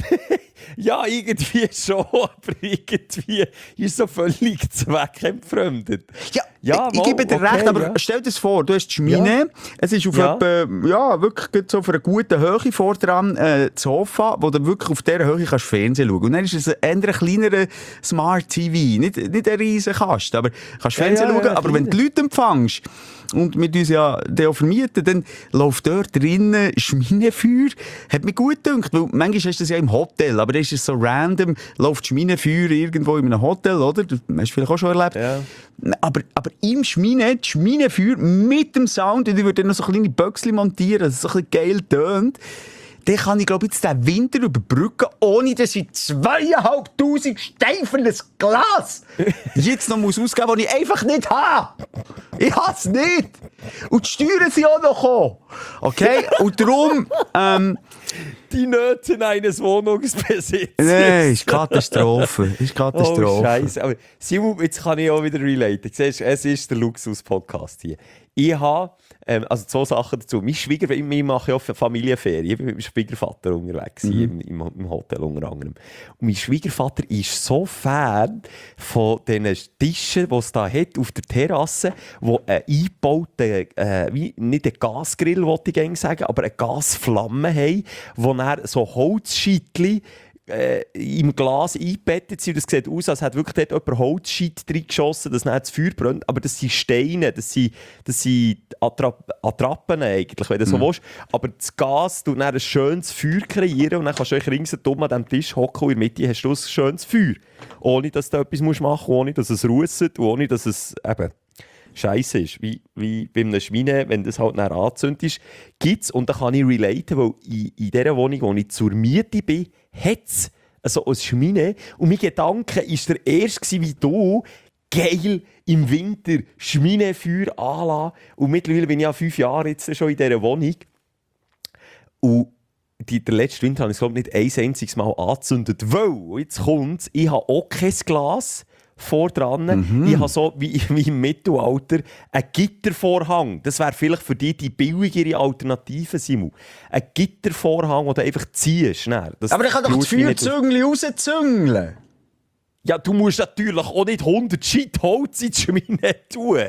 Ja, irgendwie schon, aber irgendwie ist so völlig zweckentfremdet. Ja, Ja, ich, ich mal, gebe dir okay, recht, aber ja. stell dir das vor, du hast die Schmine, es ist auf Ja. etwa, ja, wirklich gut so auf einer guten Höhe vor dran, äh, das Sofa, wo du wirklich auf dieser Höhe kannst Fernsehen schauen. Und dann ist es ein eher kleinerer Smart T V, nicht, nicht ein riesen Kasten, aber kannst Ja, Fernsehen ja, schauen, ja, aber wenn du Leute empfängst, und wir uns ja den auch vermieten, dann läuft dort drinnen Schminenfeuer. Hat mich gut gedacht, weil manchmal hast du das ja im Hotel, aber dann ist es so random, läuft Schminenfeuer irgendwo in einem Hotel, oder? Das hast du vielleicht auch schon erlebt. Ja. Aber, aber im Schmine, die Schminenfeuer mit dem Sound, und ich würde dann noch so kleine Böckchen montieren, dass es so ein bisschen geil tönt. Dann kann ich, glaube ich, jetzt den Winter überbrücken, ohne dass ich zweieinhalbtausend steifernes Glas jetzt noch muss ausgeben muss, das ich einfach nicht habe. Ich habe es nicht. Und die Steuern sind auch noch gekommen. Okay? Und darum, ähm, Die Nöte eines Wohnungsbesitzers. nein, ist Katastrophe. Ist Katastrophe. Oh, Scheiße. Aber Simon, jetzt kann ich auch wieder relaten. Siehst, es ist der Luxus-Podcast hier. Ich habe, ähm, also zwei Sachen dazu. Mein Schwieger, ich mache ja auch Familienferien. Ich bin mit meinem Schwiegervater unterwegs, Mhm. hier im, im, im Hotel unter anderem. Und mein Schwiegervater ist so Fan von diesen Tischen, die es da hat auf der Terrasse, wo ein eingebauter, äh, wie, nicht ein Gasgrill, wollte ich gerne sagen, aber eine Gasflamme haben, wo dann so Holzscheitchen äh, im Glas eingebettet sind. Das sieht aus, als hätte wirklich dort jemand Holzscheit reingeschossen, dass dann das Feuer brennt. Aber das sind Steine, das sind, das sind Attrapp Attrappen eigentlich, wenn du so willst. Aber das Gas tut dann ein schönes Feuer kreieren und dann kannst du euch ringsherum an diesem Tisch hocken und in der Mitte hast du ein schönes Feuer. Ohne, dass du etwas machen musst, ohne, dass es russet und ohne, dass es eben Scheiße ist, wie, wie bei einem Schmine, wenn das halt dann angezündet ist, gibt es, und da kann ich relaten, weil in, in dieser Wohnung, wo ich zur Miete bin, hat es also eine Schmine. Und mein Gedanke war der erste, wie du, geil, im Winter Schminefeuer anlassen. Und mittlerweile bin ich ja fünf Jahre jetzt schon in dieser Wohnung. Und die, der letzte Winter habe ich es, glaube ich, nicht ein einziges Mal angezündet, weil, jetzt kommt es, ich habe auch kein Glas, vor dran. Mhm. Ich habe so wie, wie im Mittelalter einen Gittervorhang. Das wäre vielleicht für dich die billigere Alternative, Simon. Ein Gittervorhang, den du einfach ziehst. Dann, Aber ich kann doch das Feuerzüngel rauszüngeln. Ja, du musst natürlich auch nicht hundert Shit Holz in die Schmine tun.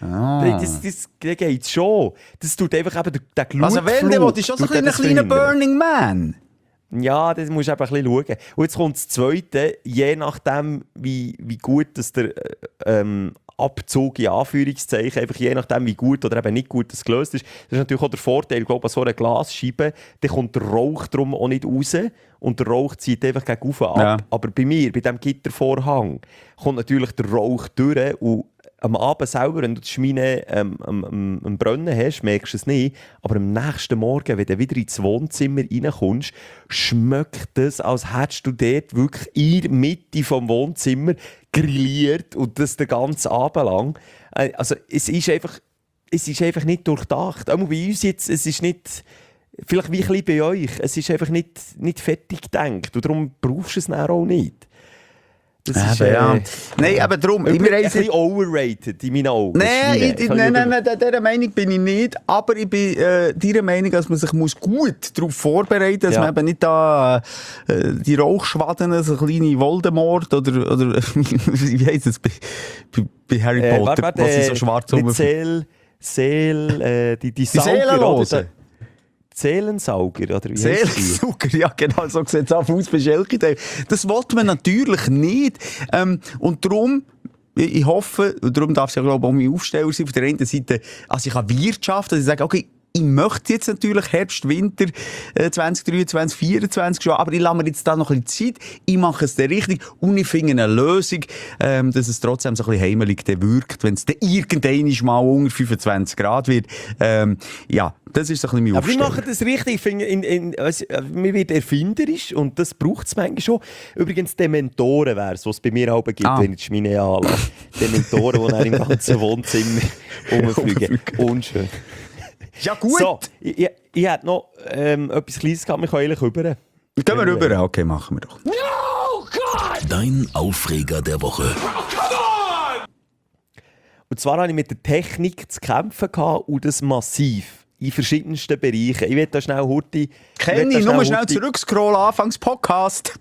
Ah. Das, das, das geht schon. Das tut einfach eben den, den Glutflug. Also wenn, dann willst du schon so ein kleiner Burning Man. Ja, das musst du eben ein bisschen schauen. Und jetzt kommt das Zweite, je nachdem, wie, wie gut das der ähm, Abzug in Anführungszeichen, einfach je nachdem, wie gut oder eben nicht gut das gelöst ist. Das ist natürlich auch der Vorteil, ich glaube, an so einer Glasscheibe, da kommt der Rauch drum auch nicht raus und der Rauch zieht einfach gegen oben ab. Ja. Aber bei mir, bei diesem Gittervorhang, kommt natürlich der Rauch durch und am Abend selber, wenn du die Schmine ähm, am, am, am Brennen hast, merkst du es nicht. Aber am nächsten Morgen, wenn du wieder ins Wohnzimmer reinkommst, schmeckt es, als hättest du dort wirklich in der Mitte des Wohnzimmers grilliert und das den ganzen Abend lang. Äh, also es ist einfach, es ist einfach nicht durchdacht. Auch bei uns jetzt, es ist nicht, vielleicht wie ein bisschen bei euch, es ist einfach nicht, nicht fertig gedacht und darum brauchst du es dann auch nicht. Das ist, Eben, äh, ja. Nein, aber darum... ein wir haben bisschen overrated in meinen Augen. Nein, Schweine. ich, ich, nein, nein, nein, dieser Meinung bin ich nicht. Aber ich bin äh, deiner Meinung, dass man sich muss gut darauf vorbereiten muss, dass Ja. man eben nicht da äh, die Rauchschwaden, so kleine Voldemort oder, oder wie heisst das bei, bei, bei Harry Äh, Potter, warte, warte, was sie äh, so schwarz nicht rumfliegen. Seel, Seel, äh, die, die Die Sauger, Seelenlose. oder? Seelensauger, oder wie heisst die? Seelensauger, ja genau, so sieht es aus bei Schelke. Das will man natürlich nicht. Ähm, und darum, ich, ich hoffe, und darum darf es ja glaube ich auch mein Aufsteller sein, auf der einen Seite, also ich kann wirtschaften, dass ich sage, okay, ich möchte jetzt natürlich Herbst, Winter äh, zwanzig dreiundzwanzig, vierundzwanzig schon, aber ich lasse mir jetzt da noch ein bisschen Zeit, ich mache es dann richtig und ich finde eine Lösung, ähm, dass es trotzdem so ein bisschen heimelig wirkt, wenn es dann irgendwann mal unter fünfundzwanzig Grad wird. Ähm, ja, das ist so ein bisschen mein Aber wir Aufsteller. machen das richtig. Ich finde, in, in, also, wir werden erfinderisch und das braucht es manchmal schon. Übrigens, Dementoren wäre es, was es bei mir auch gibt, Ah. wenn ich die Schmine anlasse. Dementoren, die dann im ganzen Wohnzimmer rumfliegen. Unschön. Ja gut, So, ich, ich, ich hätte noch ähm, etwas Kleines gehabt, wir können eigentlich rüber. gehen wir rüber. Okay, machen wir doch. Dein Aufreger der Woche. Und zwar hatte ich mit der Technik zu kämpfen gehabt und das massiv. In verschiedensten Bereichen. Ich will da schnell Hurti. Kenny, nur schnell zurückscrollen, anfangs Podcast.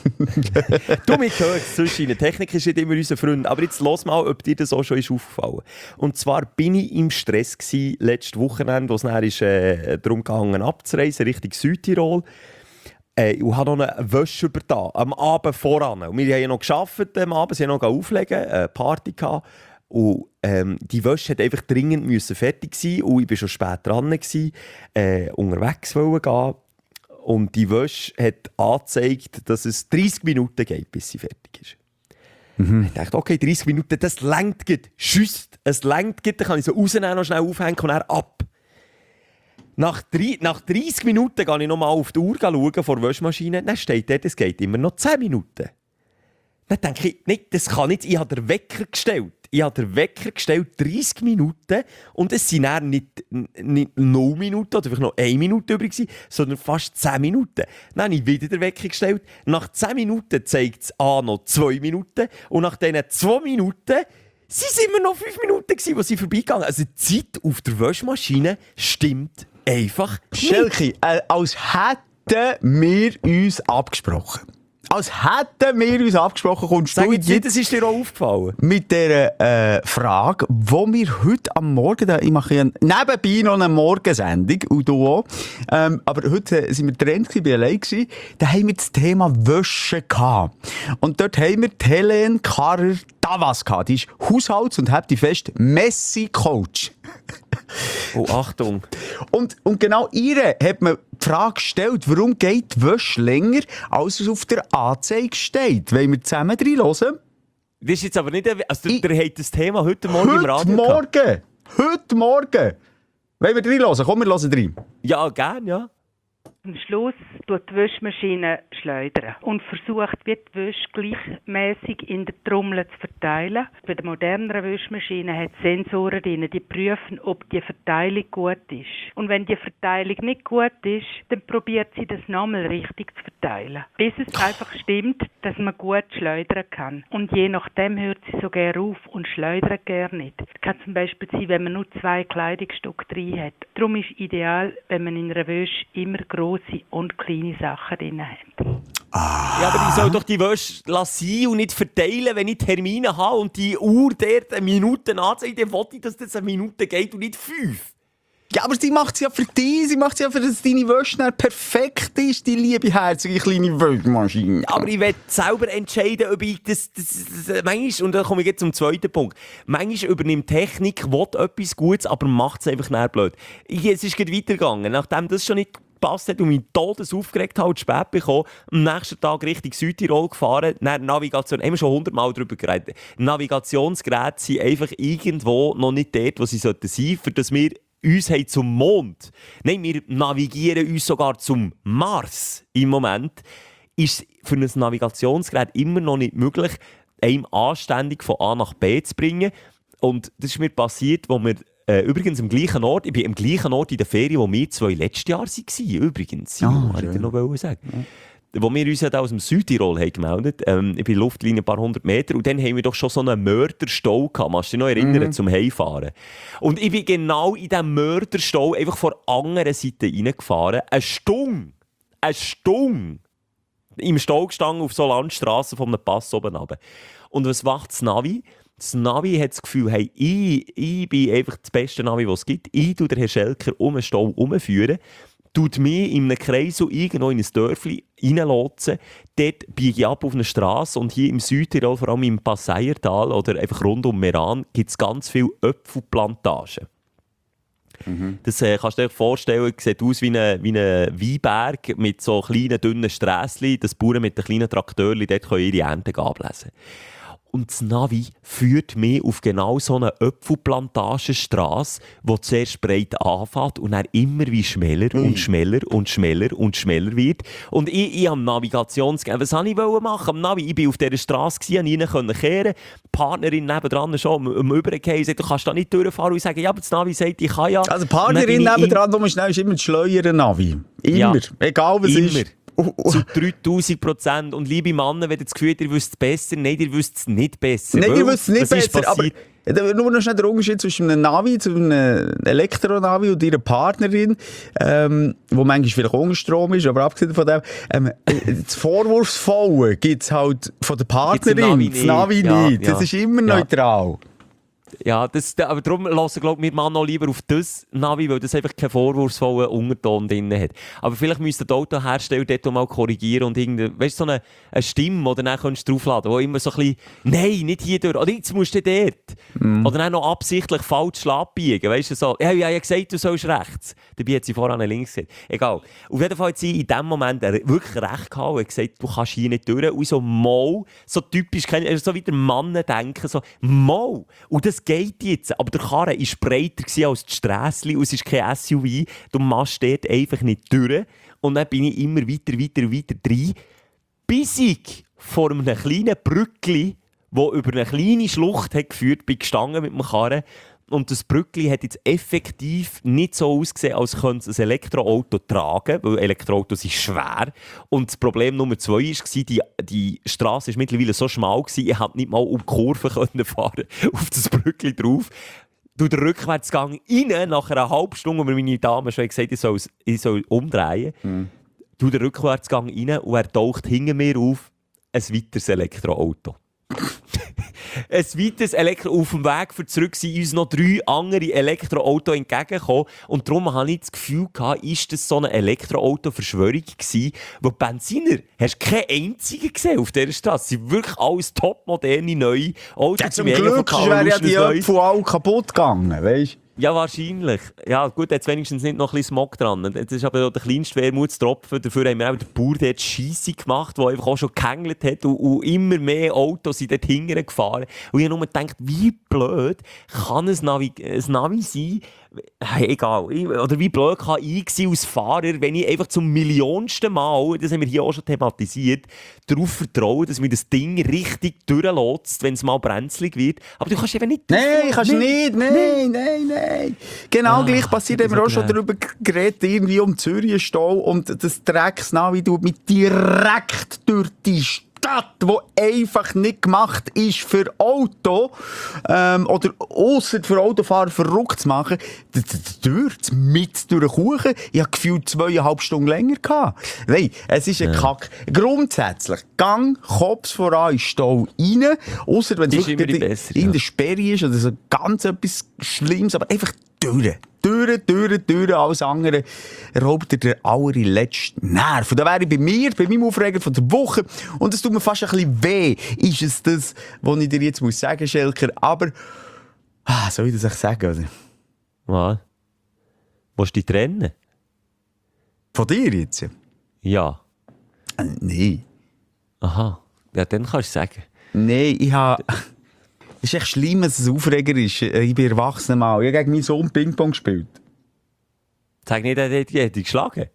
Du, mich hört zwischen ihnen. Technik ist nicht immer unser Freund. Aber jetzt los mal, ob dir das auch schon ist aufgefallen. Und zwar bin ich im Stress gewesen, letztes Wochenende, wo es dann ist, äh, darum gegangen abzureisen, Richtung Südtirol. Äh, und habe noch eine Wäsche übertan, am Abend voran. Und wir haben ja noch gearbeitet am Abend, sie haben noch auflegen, eine Party gehabt. Und ähm, die Wäsche musste einfach dringend müssen fertig sein. Und ich war schon spät dran, gewesen, äh, unterwegs wollen gehen. Und die Wäsche hat angezeigt, dass es dreißig Minuten geht, bis sie fertig ist. Mhm. Ich dachte, okay, dreißig Minuten, das reicht gut. Schüsst, es reicht gut, dann kann ich so rausnehmen, noch schnell aufhängen und dann ab. Nach, drei, nach dreißig Minuten gehe ich noch mal auf die Uhr schauen, vor der Wäschmaschine. Dann steht dort, es geht immer noch zehn Minuten. Dann denke ich, nee, das kann nicht. Ich habe den Wecker gestellt. Ich habe den Wecker gestellt, dreißig Minuten. Und es sind dann nicht, nicht null Minuten oder vielleicht noch eine Minute übrig gewesen, sondern fast zehn Minuten. Dann habe ich wieder den Wecker gestellt. Nach zehn Minuten zeigt es an noch zwei Minuten. Und nach diesen zwei Minuten sind es immer noch fünf Minuten gewesen, wo sie vorbeigegangen. Also die Zeit auf der Waschmaschine stimmt einfach nicht. Schelke, äh, als hätten wir uns abgesprochen. Als hätten wir uns abgesprochen, kommst Sag du jetzt nicht, das ist dir auch aufgefallen. mit dieser äh, Frage, wo wir heute am Morgen, da, ich mache ja nebenbei noch eine Morgensendung, und du auch, ähm, aber heute sind wir getrennt gewesen, bin allein gewesen, da haben wir das Thema Wäsche gehabt. Und dort haben wir die Helene Karrer-Davas gehabt, die ist Haushalts- und habt die fest Messi-Coach. Oh, Achtung. Und, und genau ihr hat man die Frage gestellt, warum geht die Wäsche länger, als es auf der Anzeige steht. Wollen wir zusammen reinhören? Das ist jetzt aber nicht... Also, Ich- der hat das Thema heute Morgen im Heute Radio gehabt. Morgen! Heute Morgen! Wollen wir reinhören? Komm, wir hören rein. Ja, gerne, ja. Am Schluss tut die Waschmaschine schleudern und versucht, wie die Wäsche gleichmäßig in der Trommel zu verteilen. Bei der moderneren Waschmaschine hat es Sensoren drin, die prüfen, ob die Verteilung gut ist. Und wenn die Verteilung nicht gut ist, dann probiert sie das nochmal richtig zu verteilen. Bis es einfach stimmt, dass man gut schleudern kann. Und je nachdem hört sie so gerne auf und schleudert gerne nicht. Das kann zum Beispiel sein, wenn man nur zwei Kleidungsstücke drin hat. Darum ist ideal, wenn man in einer Wäsche immer grosse und kleine Sachen drin hat. Ah. Ja, aber ich soll doch die Wäsche lassen und nicht verteilen, wenn ich Termine habe und die Uhr dort eine Minute anzeigt, dann will ich, dass das eine Minute geht und nicht fünf. Ja, aber sie macht es ja für dich, sie macht es ja für, dass deine Wäsche dann perfekt ist, die liebe, herzige kleine Wäschmaschine. Aber ich will selber entscheiden, ob ich das, das, das manchmal, und dann komme ich jetzt zum zweiten Punkt, manchmal übernimmt Technik, will etwas Gutes, aber macht es einfach nicht blöd. Ich, es ist gerade weitergegangen, nachdem das schon nicht gepasst hat und mich todes aufgeregt habe, zu spät bekommen, am nächsten Tag Richtung Südtirol gefahren, dann Navigation, haben wir schon hundertmal darüber geredet, Navigationsgeräte sind einfach irgendwo noch nicht dort, wo sie sein sollten, für das wir uns haben zum Mond. Nein, wir navigieren uns sogar zum Mars im Moment. Ist für ein Navigationsgerät immer noch nicht möglich, einem anständig von A nach B zu bringen. Und das ist mir passiert, wo wir äh, übrigens am gleichen Ort, ich bin am gleichen Ort in der Ferien, wo wir zwei letztes Jahr waren. Übrigens, ja, Ah, wollte ich schön. dir noch sagen. Ja. Wo wir uns aus dem Südtirol haben gemeldet ähm, ich bin Luftlinie ein paar hundert Meter, und dann haben wir doch schon so einen Mörderstau gehabt. Kannst du dich noch erinnern, Mhm. zum Heimfahren? Und ich bin genau in diesem Mörderstau einfach von der anderen Seite reingefahren. Eine Stunde, eine Stunde im Stau gestanden auf so Landstrassen von einem Pass oben runter. Und was macht das Navi? Das Navi hat das Gefühl, hey, ich, ich bin einfach das beste Navi, das es gibt. Ich tue den Herrn Schelker um den Stau herumführen, tut mich in einem Kreis irgendwo in ein Dörfli reinlotsen. Dort biege ich ab auf eine Straße, und hier im Südtirol, vor allem im Passeiertal oder einfach rund um Meran, gibt es ganz viele Äpfelplantagen. Mhm. Das äh, kannst du dir vorstellen, sieht aus wie ein wie eine Weinberg mit so kleinen, dünnen Strässchen, dass die Bauern mit den kleinen Traktörchen dort ihre Ernten ablesen können. Und das Navi führt mich auf genau so eine Äpfelplantagenstrasse, die zuerst breit anfängt und dann immer wie schmäler mm. und schmäler und schmäler und schmäler wird. Und ich, ich habe Navigationsgerät. Was wollte ich machen am Navi? Ich war auf dieser Strasse, konnte kehren. Die Partnerin nebendran schon am, am Übergehen sagt, du kannst da nicht durchfahren. Und ich sage, ja, aber das Navi sagt, ich kann ja. Also die Partnerin nebendran, du musst schnell, ist immer das Schleuern Navi. Immer. Ja. Egal was immer. ist. Oh, oh. Zu dreitausend Prozent. Und liebe Männer, wenn ihr das Gefühl habt, ihr wisst es besser, nein, ihr wisst es nicht besser. Nein, ihr wisst es nicht was besser, aber nur noch schnell der Unterschied zwischen einem Navi, zwischen einem Elektronavi und ihrer Partnerin, ähm, wo manchmal vielleicht ohne Strom ist, aber abgesehen von dem, ähm, das Vorwurfsvolle gibt es halt von der Partnerin, das Navi nicht. Ja, das ja. ist immer ja. neutral. Ja, das, aber darum lassen, glaube ich, wir Mann noch lieber auf das Navi, weil das einfach keinen vorwurfsvollen Unterton drin hat. Aber vielleicht müsste der Autohersteller dort mal korrigieren und irgendwie, weißt du, so eine, eine Stimme, die du dann kannst draufladen kannst, die immer so ein bisschen, nein, nicht hier durch, oder jetzt musst du dort. Mm. Oder dann noch absichtlich falsch abbiegen, weißt du, so, ja, ich habe ja gesagt, du sollst rechts. Dabei hat sie vorher links gesagt. Egal. Auf jeden Fall hat sie in dem Moment wirklich recht gehabt und gesagt, du kannst hier nicht durch. Und so, mal, so typisch, so wie der Mann denken, so, mal. Und das geht jetzt. Aber der Karren war breiter als die Strässchen und es ist kein S U V. Du machst dort einfach nicht durch. Und dann bin ich immer weiter, weiter, weiter rein. Bis ich vor einem kleinen Brückli, das über eine kleine Schlucht hat geführt, bin gestanden mit dem Karren. Und das Brückli hat jetzt effektiv nicht so ausgesehen, als könnte es ein Elektroauto tragen, weil Elektroautos sind schwer. Und das Problem Nummer zwei war, die, die Straße war mittlerweile so schmal, ich konnte nicht mal um die Kurve fahren, auf das Brückli drauf. Du den Rückwärtsgang rein, nach einer halben Stunde, wo mir meine Dame schon gesagt hat, ich soll, ich soll umdrehen. Mhm. Du den Rückwärtsgang rein und er taucht hinter mir auf, ein weiteres Elektroauto. Ein weiteres Elektro auf dem Weg für zurück sind uns noch drei andere Elektroautos entgegengekommen. Und darum hatte ich das Gefühl, ist das so eine Elektroauto-Verschwörung gewesen, wo die Benziner, hast du keinen einzigen gesehen auf dieser Straße. Sie sind wirklich alles topmoderne, neue Autos. Ja, zum Glück wären ja die Äpfel alle kaputt gegangen, weißt du? Ja, wahrscheinlich. Ja, gut, jetzt wenigstens nicht noch ein bisschen Smog dran. Das ist aber der kleinste Wermutstropfen. Dafür haben wir auch den Bauer dort Scheisse gemacht, der einfach auch schon gehängelt hat und, und immer mehr Autos sind dort hinterher gefahren. Und ich habe nur gedacht, wie blöd kann ein Navi, ein Navi sein, hey, egal, ich, oder wie blöd kann ich sein als Fahrer, wenn ich einfach zum millionsten Mal, das haben wir hier auch schon thematisiert, darauf vertraue, dass mir das Ding richtig durchlässt, wenn es mal brenzlig wird. Aber du kannst eben nicht... Nein, kannst du nicht. Nein, nein, nein. Genau Ah, gleich passiert, haben wir auch schon darüber geredet, irgendwie um Zürich Stau und das Drecksnavi tut mit direkt durch die Stadt, die einfach nicht gemacht ist für Auto, ähm, oder ausser für Autofahrer verrückt zu machen, dort, mit durch den Kuchen, ich hatte gefühlt zweieinhalb Stunden länger gehabt. Nein, es ist ein ja. Kack. Grundsätzlich, Gang, Kopf voran in den Stau rein, ausser wenn es wirklich besser, in der ja. Sperre ist oder so ganz etwas Schlimmes, aber einfach durch. Durch, durch, durch, alles andere raubt dir der allerletzte Nerv. Und da wäre ich bei mir, bei meinem Aufreger von der Woche, und es tut mir fast ein bisschen weh, ist es das, was ich dir jetzt muss sagen, Schelker, aber, ah, soll ich das echt sagen, oder? Was? Willst du dich trennen? Von dir jetzt? Ja. Äh, nein. Aha, ja, dann kannst du sagen. Nein, ich habe... Es ist echt schlimm, dass es ein Aufreger ist. Ich bin erwachsen mal. Ich habe gegen meinen Sohn Ping-Pong gespielt. Sag nicht, er hat dich geschlagen.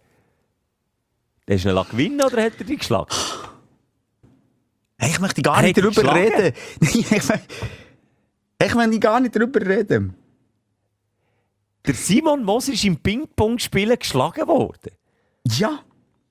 Hast du ihn gewinnen oder hat er dich geschlagen? Hey, ich möchte gar nicht darüber reden. ich, möchte, ich möchte gar nicht darüber reden. Der Simon Moser ist im Ping-Pong-Spielen geschlagen worden? Ja.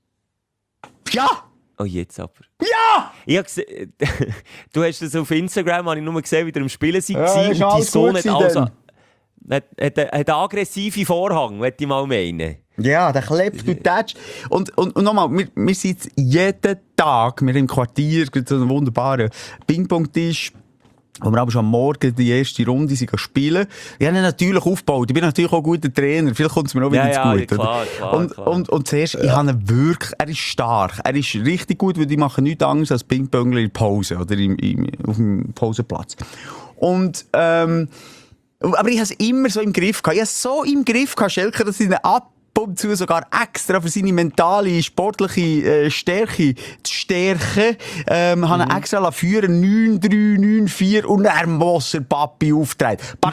Ja! Oh, jetzt aber. Ja! Ich habe gesehen, du hast das auf Instagram, habe ich nur gesehen, wie ihr am Spielen seid. Ja, und dein Sohn hat, also, hat, hat, hat einen aggressiven Vorhang, möchte ich mal meinen. Ja, der klebt und tätscht. Und, und, und nochmal, wir, wir sind jetzt jeden Tag, wir im Quartier, so einen wunderbaren Ping-Pong-Tisch, wo wir aber schon am Morgen die erste Runde spielen. Ich habe ihn natürlich aufgebaut. Ich bin natürlich auch ein guter Trainer. Vielleicht kommt es mir auch wieder ja, zu ja, gut. klar, klar, und, klar. Und, und zuerst, ja. ich habe ihn wirklich, er ist stark. Er ist richtig gut, weil die machen nichts anderes als Ping-Pongler in Pause oder im, im, auf dem Pausenplatz. Und, ähm, aber ich habe es immer so im Griff gehabt. Ich habe es so im Griff gehabt, Schelker, dass ich ihn ab und zu sogar extra für seine mentale, sportliche äh, Stärke zu stärken, ähm, mhm. habe ihn extra führen, neun drei, neun vier, und er muss der Papi auftreten. Ja,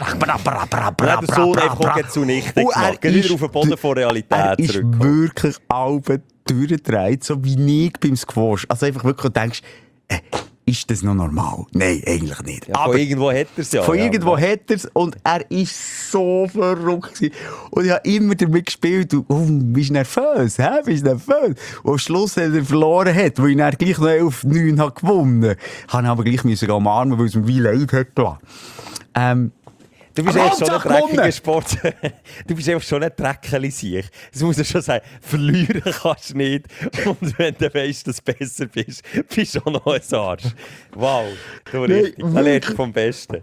der Sohn einfach zunichte gemacht. Geht wieder auf den Boden von Realität er ist zurück. wirklich alle durchgedreht, so wie ich beim Squash. Also einfach wirklich denkst, äh, ist das noch normal? Nein, eigentlich nicht. Ja, von aber irgendwo hat er es ja. Von ja, irgendwo ja. hat er es, und er war so verrückt gewesen. Und ich habe immer damit gespielt, und, oh, bist du nervös? Hä? Bist du nervös? Und am Schluss, als er verloren hat, wo ich dann gleich noch elf neun hat gewonnen, habe ich aber gleich müssen umarmen, weil es mir wie leid hat gelassen. Ähm, Du bist einfach schon ein dreckiger Sport. Du bist einfach schon ein Dreckeli-Sieg. Das muss ich schon sagen. Verlieren kannst du nicht. Und wenn du weißt, dass du besser bist, bist du auch noch ein Arsch. Wow, du richtig. Da lernst du vom Besten.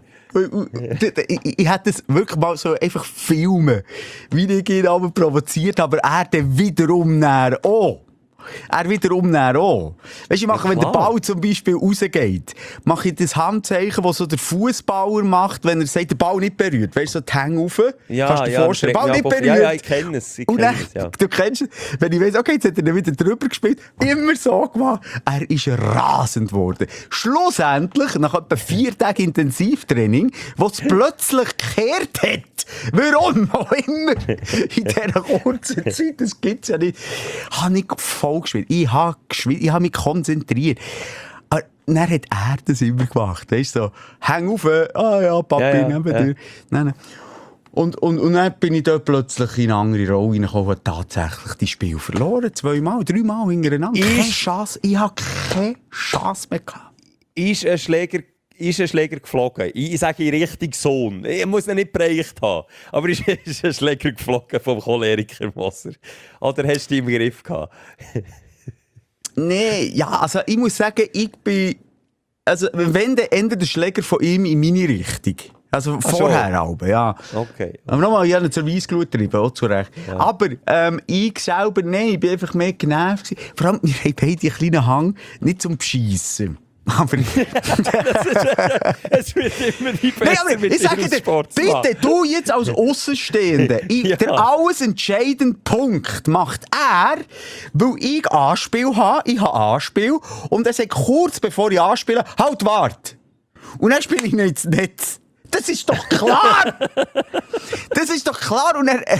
Ich, ich, ich hätte es wirklich mal so einfach filmen, wie ich ihn aber provoziert, aber er dann wiederum näher auch. Er wiederum näher auch. Weißt du, ich mache, ja, wenn der Ball zum Beispiel rausgeht, mache ich das Handzeichen, das so der Fußballer macht, wenn er sagt, der Ball nicht berührt. Weißt du, so die Hände rauf. Ja, kannst du dir ja, vorstellen, Ball nicht berührt. Ja, ja, ich kenne es. Ich und kenn dann, es, ja. Du kennst es, wenn ich weiss, okay, jetzt hat er dann wieder drüber gespielt, immer so gemacht. Er ist rasend geworden. Schlussendlich, nach etwa vier Tagen Intensivtraining, wo es plötzlich gekehrt hat. Warum auch immer in dieser kurzen Zeit, das gibt es ja nicht, habe ich voll gespielt. Ich habe gespielt, ich habe mich konzentriert. Aber dann hat er das immer gemacht. Weißt du, so, häng auf, ah ja, Papi, ja, ja, neben ja. dir. Nein, nein. Und, und, und dann bin ich dort plötzlich in eine andere Rolle reingekommen, und tatsächlich die Spiel verloren. Zweimal, dreimal hintereinander. Keine Chance. Ich habe keine Chance mehr gehabt. Ist ein Schläger Ist ein Schläger geflogen? Ich sage in Richtung Sohn. Ich muss ihn nicht bereicht haben. Aber ist, ist ein Schläger geflogen vom Choleriker Moser? Oder hast du ihn im Griff gehabt? Nein, ja, also ich muss sagen, ich bin... Also wenn, dann ändert der Schläger von ihm in meine Richtung. Also Ach vorher aber, ja. Okay. Aber nochmal, ich habe ihn zur Weissglut getrieben, auch zu Recht. Ja. Aber ähm, ich selber, nein, ich bin einfach mehr genervt gewesen. Vor allem, wir haben beide einen kleinen Hang, nicht zum Beschissen. Aber das ist, es wird immer die Beste, nein, aber mit ich sage dir, bitte, du jetzt als Aussenstehende, Ja. der alles entscheidende Punkt macht er, weil ich Anspiel habe, ich habe Anspiel, und er sagt kurz bevor ich anspiele, halt, warte. Und dann spiele ich nicht ins Netz. Das ist doch klar! Das ist doch klar! Und er...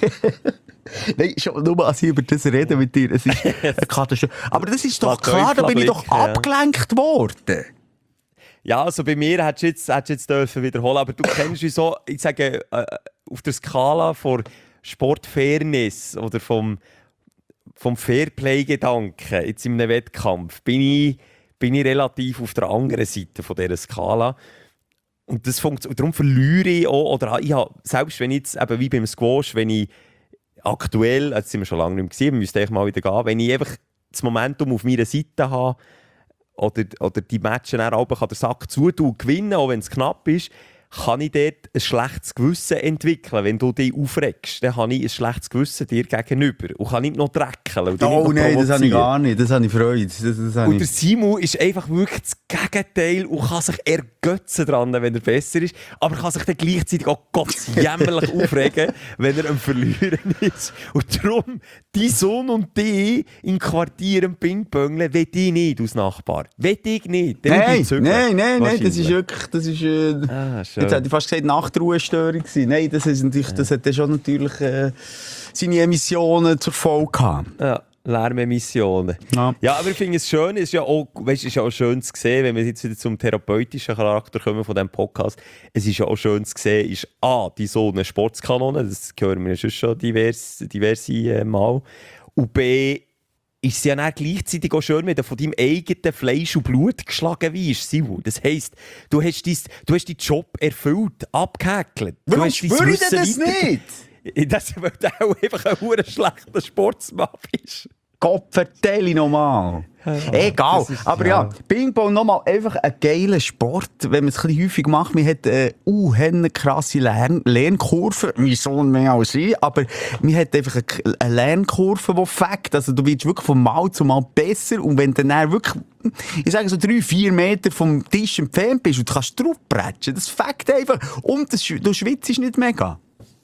Nein, schon nur als ich über das rede mit dir, es ist eine Katastrophe. Aber das ist doch klar, da bin ich doch abgelenkt worden. Ja, also bei mir hättest du jetzt, hättest du jetzt dürfen wiederholen, aber du kennst wie so, ich sage, äh, auf der Skala von Sportfairness oder vom, vom Fairplay-Gedanken jetzt in einem Wettkampf bin ich, bin ich relativ auf der anderen Seite von dieser Skala. Und das funktioniert, darum verliere ich auch, oder ich habe, selbst wenn ich jetzt, eben wie beim Squash, wenn ich aktuell, jetzt sind wir schon lange nicht mehr gesehen, wir müssten eigentlich mal wieder gehen, wenn ich einfach das Momentum auf meiner Seite habe, Oder, oder die Matches dann auch kann der Sack zutun und gewinnen, auch wenn es knapp ist, kann ich dort ein schlechtes Gewissen entwickeln. Wenn du dich aufregst, dann habe ich ein schlechtes Gewissen dir gegenüber und kann nicht noch dreckeln. Und oh nein, das habe ich gar nicht. Das habe ich Freude. Das, das habe und ich. der Simon ist einfach wirklich das Gegenteil und kann sich ergötzen dran, wenn er besser ist. Aber kann sich dann gleichzeitig auch gottsjämmerlich aufregen, wenn er am Verlieren ist. Und darum, dein Sohn und die in Quartieren Ping-Pongeln, will ich nicht als Nachbar. Will ich nicht. Nein, nein, nein, nein, das ist wirklich... Das ist, äh, ah, jetzt hätte ich fast gesagt, Nachtruhestörung gewesen. Nein, das, ist natürlich, das hat ja schon natürlich äh, seine Emissionen zur Folge gehabt. Ja, Lärmemissionen. Ja. Ja, aber ich finde es schön, es ist ja auch, weißt, es ist ja auch schön zu sehen, wenn wir jetzt wieder zum therapeutischen Charakter kommen von diesem Podcast, es ist ja auch schön zu sehen, ist A, die so eine Sportskanone, das hören wir ja schon divers, diverse äh, Mal, und B, ist es ja dann gleichzeitig auch schön, wenn du von deinem eigenen Fleisch und Blut geschlagen wirst, Simon. Das heisst, du hast, dein, du hast deinen Job erfüllt, abgehäkelt. Warum spüre ich denn das nicht? Das, weil du auch einfach ein verdammt schlechter Sportsmann bist. Gott, vertelle nochmal. Egal. Aber ja, ja Ping-Pong nochmal einfach ein geiler Sport, wenn man es ein bisschen häufig macht. Man hat eine uh, krasse Lern- Lernkurve. Mein Sohn mehr als ich. Aber man hat einfach eine, eine Lernkurve, die fängt. Also du wirst wirklich von Mal zu Mal besser. Und wenn du dann wirklich, ich sage so drei, vier Meter vom Tisch entfernt bist und du kannst draufbretschen, das fängt einfach. Und das, du schwitzt nicht mega.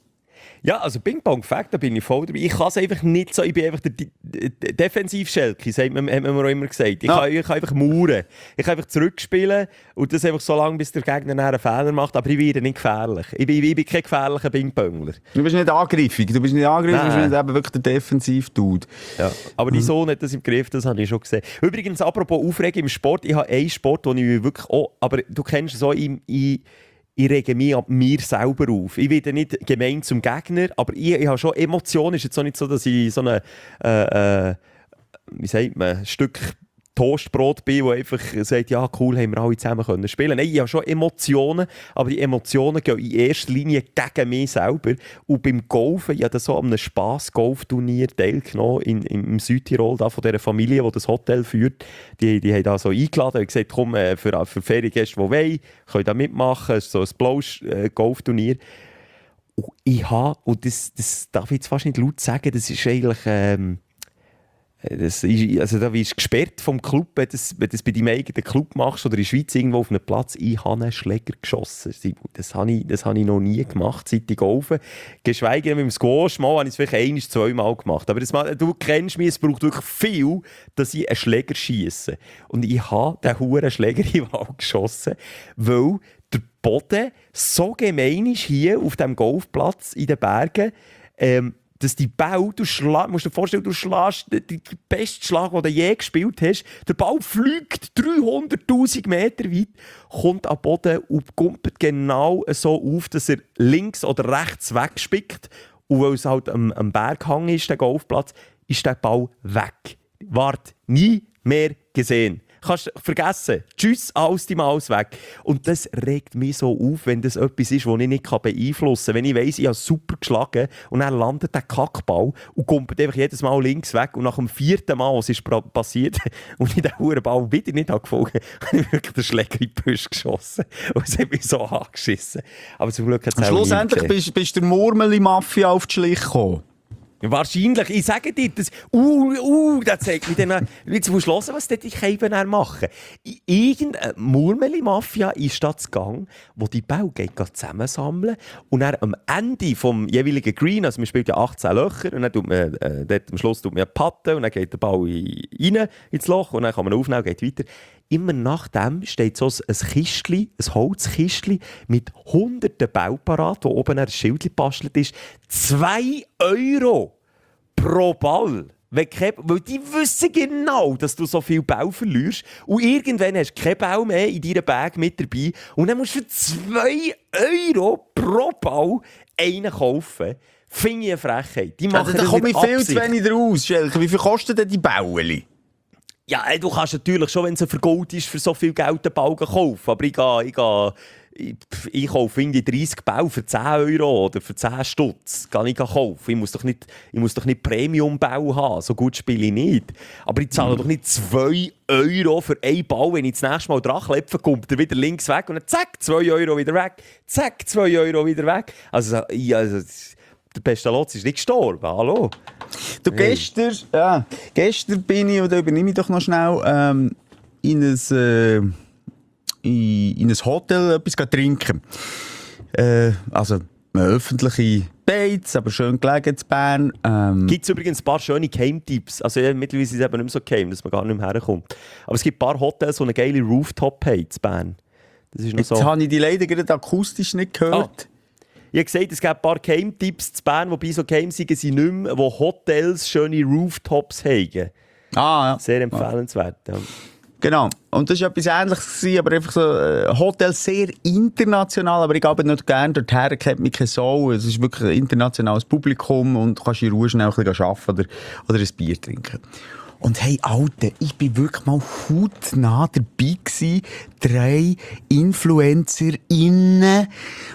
Ja, also Ping-Pong-Fact, da bin ich voll dabei. Ich kann es einfach nicht so, ich bin einfach der D- D- Defensivschelke, hat man, hat man mir auch immer gesagt. Ich, ja. kann, ich kann einfach mauern. Ich kann einfach zurückspielen und das einfach so lange, bis der Gegner einen Fehler macht, aber ich werde nicht gefährlich. Ich bin, ich bin kein gefährlicher Ping-Pongler. Du bist nicht angriffig, du bist nicht angriffig, du bist nicht eben wirklich der Defensiv-Dude. Ja, aber mhm. dein Sohn hat das im Griff, das habe ich schon gesehen. Übrigens, apropos Aufregung im Sport, ich habe einen Sport, den ich wirklich auch, aber du kennst so, ich, ich Ich rege mich ab mir selber auf. Ich werde nicht gemein zum Gegner, aber ich, ich habe schon Emotionen. Es ist jetzt auch nicht so, dass ich so ein äh, äh, wie sagt man, ein Stück Toastbrot bin, das einfach sagt, ja cool, haben wir alle zusammen können spielen. Nein, ich habe schon Emotionen, aber die Emotionen gehen in erster Linie gegen mich selber. Und beim Golfen, ich habe so an einem Spass-Golfturnier teilgenommen in, in, im Südtirol, da von dieser Familie, die das Hotel führt. Die, die haben da so eingeladen und gesagt, komm, äh, für, für Feriengäste, die wollen, können da mitmachen. Es ist so ein Blows-Golfturnier. Und ich habe, und das, das darf ich jetzt fast nicht laut sagen, das ist eigentlich... Ähm, Das ist, also da wirst du gesperrt vom Club, wenn du das, wenn du das bei deinem eigenen Club machst oder in der Schweiz irgendwo auf einem Platz. Ich habe einen Schläger geschossen. Das habe ich, das habe ich noch nie gemacht, seit ich golfe. Geschweige denn mit dem Squash, mal habe ich es vielleicht ein-, zweimal gemacht. Aber das, du kennst mich, es braucht wirklich viel, dass ich einen Schläger schiesse. Und ich habe den verdammten Schläger in den Wald geschossen, weil der Boden so gemein ist hier auf diesem Golfplatz in den Bergen, ähm, dass die Ball, du schla- musst dir vorstellen, du schlägst den, den besten Schlag, den du je gespielt hast. Der Ball fliegt dreihunderttausend Meter weit, kommt am Boden und kumpelt genau so auf, dass er links oder rechts wegspickt. Und weil es halt am, am Berghang ist, der Golfplatz, ist der Ball weg. Wart, nie mehr gesehen. Kannst vergessen. Tschüss, aus die Maus weg. Und das regt mich so auf, wenn das etwas ist, das ich nicht beeinflussen kann. Wenn ich weiss, ich habe super geschlagen und dann landet der Kackball und kommt einfach jedes Mal links weg. Und nach dem vierten Mal, was ist passiert, und ich den Hurenball wieder nicht gefunden habe, habe ich wirklich den Schläger in die Büsche geschossen. Und es hat mich so angeschissen. Aber zum Glück hat es auch schlussendlich bist, bist der Murmeli-Mafia auf die Schliche gekommen. Wahrscheinlich. Ich sage dir, das, uh, uh, das zeigt mir dann, jetzt musst du hören, was die Keiben machen. Irgendeine Murmeli-Mafia ist da zu Gang, wo die Bälle zusammensammeln und dann am Ende vom jeweiligen Green, also man spielt ja achtzehn Löcher und dann tut man, äh, dort am Schluss tut man Patten und dann geht der Ball rein ins Loch und dann kann man aufnehmen und geht weiter. immer nach dem steht so ein Kistchen, ein Holzkistchen mit hunderten Bau parat, wo oben ein Schild gebastelt ist. Zwei Euro pro Ball. Weil die wissen genau, dass du so viel Bau verlierst. Und irgendwann hast du keinen Bau mehr in deiner Bag mit dabei. Und dann musst du für zwei Euro pro Bau einen kaufen. Finde ich eine Frechheit. Die machen also, da komme ich viel zu wenig raus, Schelke. Wie viel kosten denn die Bauli? Ja, du kannst natürlich schon, wenn es für Gold ist, für so viel Geld einen Bau kaufen. Aber ich gehe... Ich gehe Ich, ich kaufe irgendwie dreißig Bau für zehn Euro oder für zehn Stutz. Kann ich kaufen. Ich muss doch nicht, ich muss doch nicht Premium-Bau haben. So gut spiele ich nicht. Aber ich zahle mm. doch nicht zwei Euro für einen Bau. Wenn ich das nächste Mal dran klepfe, kommt er wieder links weg und dann zack, zwei Euro wieder weg. Zack, zwei Euro wieder weg. Also, ich, also der Pestalozzi ist nicht gestorben. Hallo? Du, hey. gestern, ja, gestern bin ich, oder übernehme ich doch noch schnell, ähm, in ein... Äh In, in ein Hotel etwas trinken. Äh, also eine öffentliche Beiz, aber schön gelegen in Bern. Ähm, Gibt es übrigens ein paar schöne Geheimtipps. Also ja, mittlerweile ist es eben nicht mehr so geheim, dass man gar nicht mehr herkommt. Aber es gibt ein paar Hotels, die eine geile Rooftop haben in Bern. Das ist noch Jetzt so. habe ich die leider gerade akustisch nicht gehört. Ah. Ich habe gesagt, es gibt ein paar Geheimtipps in Bern, wobei so geheim sind sie nicht mehr, wo Hotels schöne Rooftops haben. Ah, ja. Sehr empfehlenswert. Ja. Genau. Und das war etwas Ähnliches, aber einfach so ein Hotel sehr international, aber ich gehe nicht gerne dorthin, kennt mich keine Sau. Es ist wirklich ein internationales Publikum und du kannst in Ruhe schnell ein bisschen arbeiten oder, oder ein Bier trinken. Und hey, Alter, ich bin wirklich mal hautnah dabei gewesen. Drei InfluencerInnen,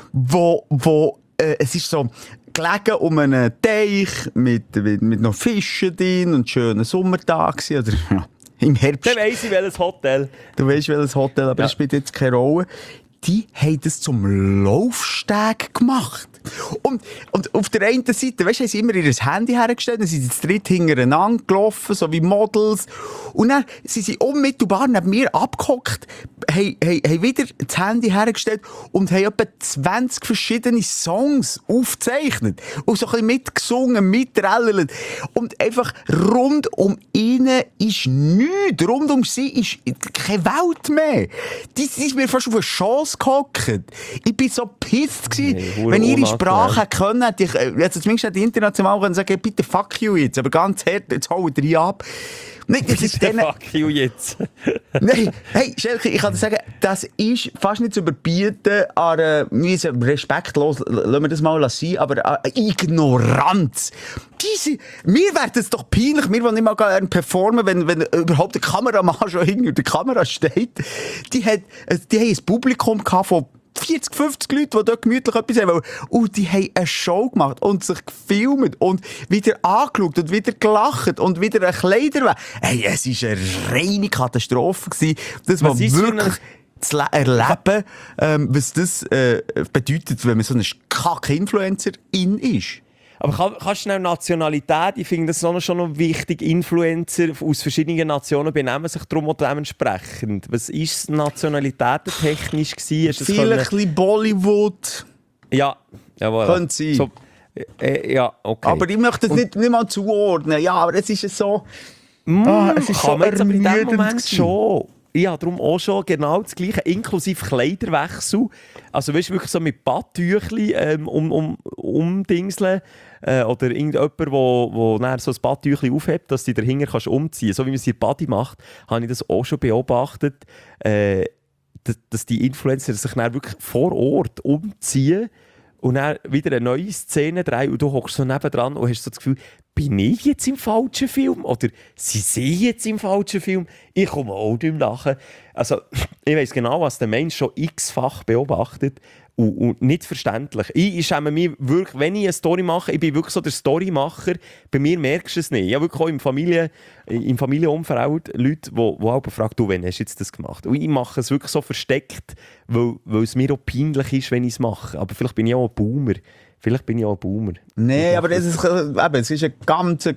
wo, wo, äh, es ist so, gelegen um einen Teich mit, mit, mit noch Fischen drin und schönen Sommertag oder, ja. Im Herbst. Dann weiss ich, welches Hotel. Du weißt, welches Hotel, aber es ja. spielt jetzt keine Rolle. Die haben das zum Laufsteg gemacht. Und, und auf der einen Seite, weißt du, haben sie immer ihr Handy hergestellt, dann sind sie zu dritt hintereinander gelaufen, so wie Models. Und dann sind sie unmittelbar neben mir abgehockt, haben, haben, haben wieder das Handy hergestellt und haben etwa zwanzig verschiedene Songs aufgezeichnet. Und so ein bisschen mitgesungen, mittrellert. Und einfach rund um ihnen ist nichts. Rund um sie ist keine Welt mehr. Die sind mir fast auf eine Chance gehockt. Ich bin so pisst gewesen. Nee, wenn ihre Sprache können, hätte ich, also zumindest hätte ich international können sagen, bitte fuck you jetzt. Aber ganz hart, jetzt hau ich dir ab. Nein, das ist denen... fuck you jetzt. Nein, hey, Schelke, ich kann dir sagen, das ist fast nicht zu überbieten an äh, respektlos, lassen wir das mal sein, aber an Ignoranz. Diese, mir wäre das doch peinlich, wir wollen nicht mal gerne performen, wenn, wenn überhaupt der Kameramann schon hinter der Kamera steht. Die, hat, die haben ein Publikum gehabt von vierzig, fünfzig Leute, die dort gemütlich etwas haben wollen. Und die haben eine Show gemacht und sich gefilmt und wieder angeschaut und wieder gelacht und wieder ein Kleider. Hey, es war eine reine Katastrophe gewesen. Das war wirklich zu erleben, ähm, was das äh, bedeutet, wenn man so ein Kack-Influencer-in ist. Aber kann, kannst du schnell Nationalität, ich finde das schon noch wichtig, Influencer aus verschiedenen Nationen benehmen sich darum auch dementsprechend. Was war es nationalitätentechnisch gewesen? Vielleicht ein bisschen Bollywood. Ja, jawohl. Könnte sein. So, äh, ja, okay. Aber ich möchte es nicht, nicht mal zuordnen. Ja, aber es ist so... Mm, ah, es ist so ermüdend schon. Ja, darum auch schon genau das Gleiche, inklusive Kleiderwechsel. Also weißt du, wirklich so mit Badtüchli ähm, um, um, umdingseln äh, oder irgendjemand, der wo, wo so ein Badtüchli aufhebt, dass du dich dahinter kannst umziehen. So wie man es in der Body macht, habe ich das auch schon beobachtet, äh, dass, dass die Influencer sich dann wirklich vor Ort umziehen und dann wieder eine neue Szene drehen und du hockst so nebendran und hast so das Gefühl, bin ich jetzt im falschen Film? Oder sie sind jetzt im falschen Film? Ich komme auch nicht nachher. Also, ich weiss genau, was der Mensch schon x-fach beobachtet und, und nicht verständlich. Ich, ich schäme mich wirklich, wenn ich eine Story mache, ich bin wirklich so der Storymacher, bei mir merkst du es nicht. Ich habe wirklich auch im, Familie, im Familienumfeld Leute, die, die auch fragen, du, wann hast du jetzt das gemacht? Und ich mache es wirklich so versteckt, weil, weil es mir auch peinlich ist, wenn ich es mache. Aber vielleicht bin ich auch ein Boomer. Vielleicht bin ich auch ein Boomer. Nein, aber das ist, eben, es ist ein ganz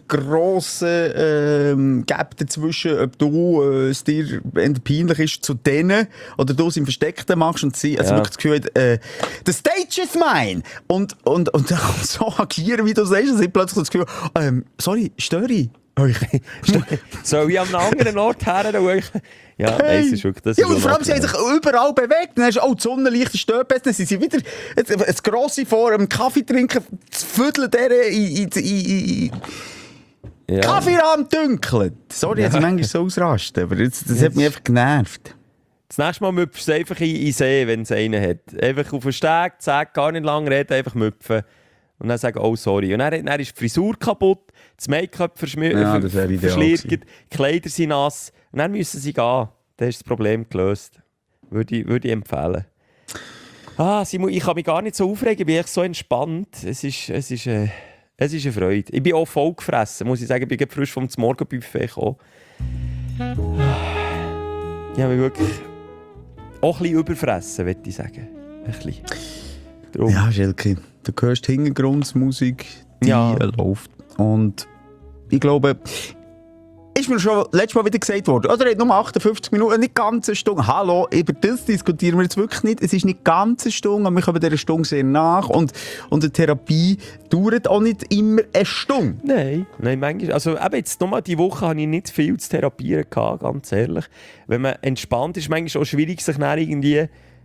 grosser ähm, Gap dazwischen, ob du äh, es dir peinlich ist zu denen oder du es im Versteckten machst und sie also ja. wirklich das Gefühl hat, äh, the stage is mine! Und, und, und so agieren, wie du sagst, und sie plötzlich das Gefühl, ähm, sorry, störe ich? Soll ich an einem anderen Ort her? Ja, Hey. nein, es ist wirklich... Das Ja, ist und vor allem, sie haben sich überall bewegt. Dann hast du, oh, die Sonne leicht stößt besser. Dann sind sie wieder ein Grosse vor einem Kaffee trinken, zu füddeln der in, in, in, in ja. Kaffeerahmen dünkelt. Sorry, Ja. dass ich manchmal so ausraste, aber das, das hat mich einfach genervt. Das nächste Mal müpfst du einfach in den See, wenn es einen hat. Einfach auf den Steg, zack, gar nicht lange reden, einfach müpfen. Und dann sagen, oh sorry. Und dann, dann ist die Frisur kaputt, das Make-up verschmi- Ja, das wäre ideal verschliert, gewesen. die Kleider sind nass. Und dann müssen sie gehen. Dann ist das Problem gelöst. Würde ich, würde ich empfehlen. Ah, Simon, ich kann mich gar nicht so aufregen, ich bin echt so entspannt. Es ist, es ist, äh, es ist eine Freude. Ich bin auch voll gefressen, muss ich sagen. Ich bin gerade frisch vom Morgenbuffet gekommen. Ich habe mich wirklich auch ein bisschen überfressen, würde ich sagen. Ein bisschen. Darum. Ja, Schelke, du hörst Hintergrundmusik, die Ja. läuft. Und ich glaube, ist mir schon letztes Mal wieder gesagt worden, oder? Er hat nur achtundfünfzig Minuten, nicht ganz eine Stunde. Hallo, über das diskutieren wir jetzt wirklich nicht. Es ist nicht ganz eine Stunde, aber wir kommen dieser Stunde sehr nach. Und, und eine Therapie dauert auch nicht immer eine Stunde. Nein, nein, manchmal. Also eben jetzt nochmal, diese Woche hatte ich nicht viel zu therapieren gehabt, ganz ehrlich. Wenn man entspannt ist, ist es manchmal auch schwierig, sich dann irgendwie...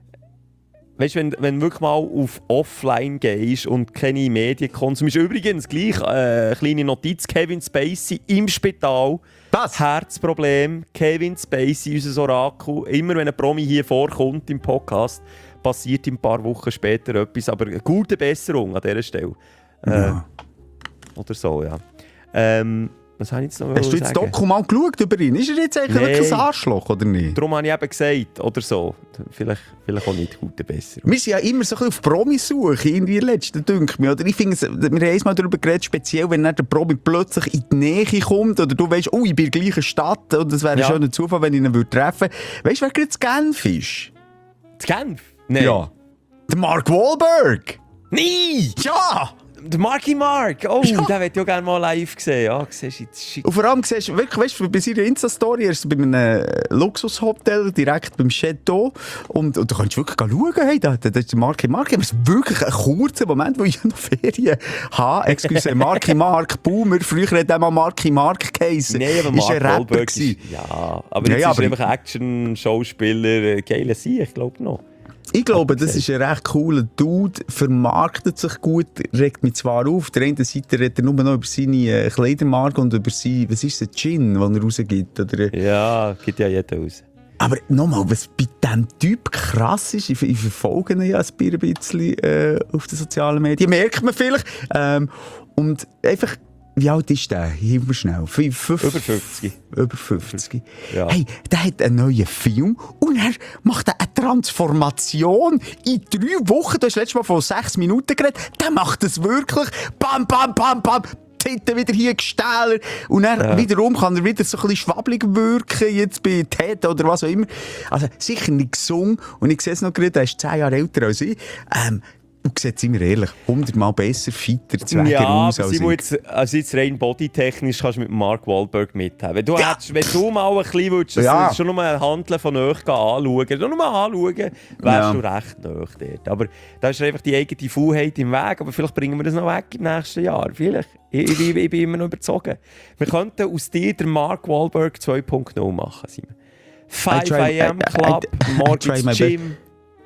Weißt du, wenn, wenn du wirklich mal auf Offline gehst und keine Medien konsumierst. Übrigens, gleich äh, kleine Notiz: Kevin Spacey im Spital. Was? Herzproblem. Kevin Spacey, unser Orakel. Immer wenn ein Promi hier vorkommt im Podcast, passiert ein paar Wochen später etwas. Aber eine gute Besserung an dieser Stelle. Äh, Ja. Oder so, ja. Ähm, was habe ich jetzt noch Hast du jetzt sagen? Doku mal geschaut über ihn? Ist er jetzt eigentlich Nein. wirklich ein Arschloch, oder nicht? Darum habe ich eben gesagt, oder so. Vielleicht, vielleicht auch nicht gute Besserung. Wir sind ja immer so ein bisschen auf Promi-Suche, irgendwie letzten, denke mir. Oder ich finde, es- wir haben einmal darüber geredet, speziell, wenn dann der Promi plötzlich in die Nähe kommt, oder du weißt, oh, ich bin in der gleichen Stadt, und das wäre Ja. ein schöner Zufall, wenn ich ihn würde treffen würde. Weißt du, wer gerade zu Genf ist? Zu Genf? Nein. Ja. Der Mark Wahlberg! Nein! Ja! Der Marky Mark! Oh, Ja. den hätte ich auch gerne mal live gesehen. Ja, siehst du, jetzt schick. Und vor allem siehst du, wirklich, weißt du, bei seiner Insta-Story, er ist bei einem Luxushotel, direkt beim Chateau. Und, und du kannst wirklich schauen, hey, da, da ist der Marky Mark. Aber es ist wirklich ein kurzer Moment, wo ich noch Ferien habe. Excuse, Marky Mark, Boomer. Früher hat er mal Marky Mark geheißen. Nein, aber Ist Mark ein Rapper Wahlberg gewesen. ist... Ja, aber Ja, jetzt ja, ist aber er einfach Action-Schauspieler. Geiler Sieg, ich glaube noch. Ich glaube, das ist ein recht cooler Dude, vermarktet sich gut, regt mich zwar auf. Auf der einen Seite redet er nur noch über seine äh, Kleidermarke und über sein, was ist das, Gin, den er rausgibt. Oder, äh, Ja, geht ja jeder raus. Aber nochmal, was bei diesem Typ krass ist, ich, ich verfolge ihn ja ein bisschen äh, auf den sozialen Medien, merkt man vielleicht. Ähm, und einfach, wie alt ist der? Hilf mir schnell. Fünf, fünf, Über fünfzig. Über fünfzig. Ja. Hey, der hat einen neuen Film und er macht eine Transformation in drei Wochen. Du hast letztes Mal von sechs Minuten geredet. Der macht das wirklich. Bam, bam, bam, bam. Titten wieder hier gestählt. Und dann Ja. wiederum kann er wieder so ein bisschen schwabbelig wirken, jetzt bei Ted oder was auch immer. Also sicher nicht gesungen. Und ich sehe es noch gerade, er ist zehn Jahre älter als ich. Ähm, du siehst, sind wir ehrlich, hundertmal besser, fitter, zweiger Ja, aus aber als Simon, ich. jetzt, also jetzt rein bodytechnisch kannst du mit Mark Wahlberg mithaben. Wenn du, Ja. hättest, wenn du mal ein bisschen würdest, Ja. schon nur ein Handeln von nahe anschauen, nur mal anschauen, wärst Ja. du recht nahe dort. Aber da ist einfach die eigene Faulheit im Weg. Aber vielleicht bringen wir das noch weg im nächsten Jahr. Vielleicht. Ich, ich, ich bin immer noch überzogen. Wir könnten aus dir den Mark Wahlberg zwei Punkt null machen, Simon. five try- a m I- I- Club, I- I morgens try my Gym.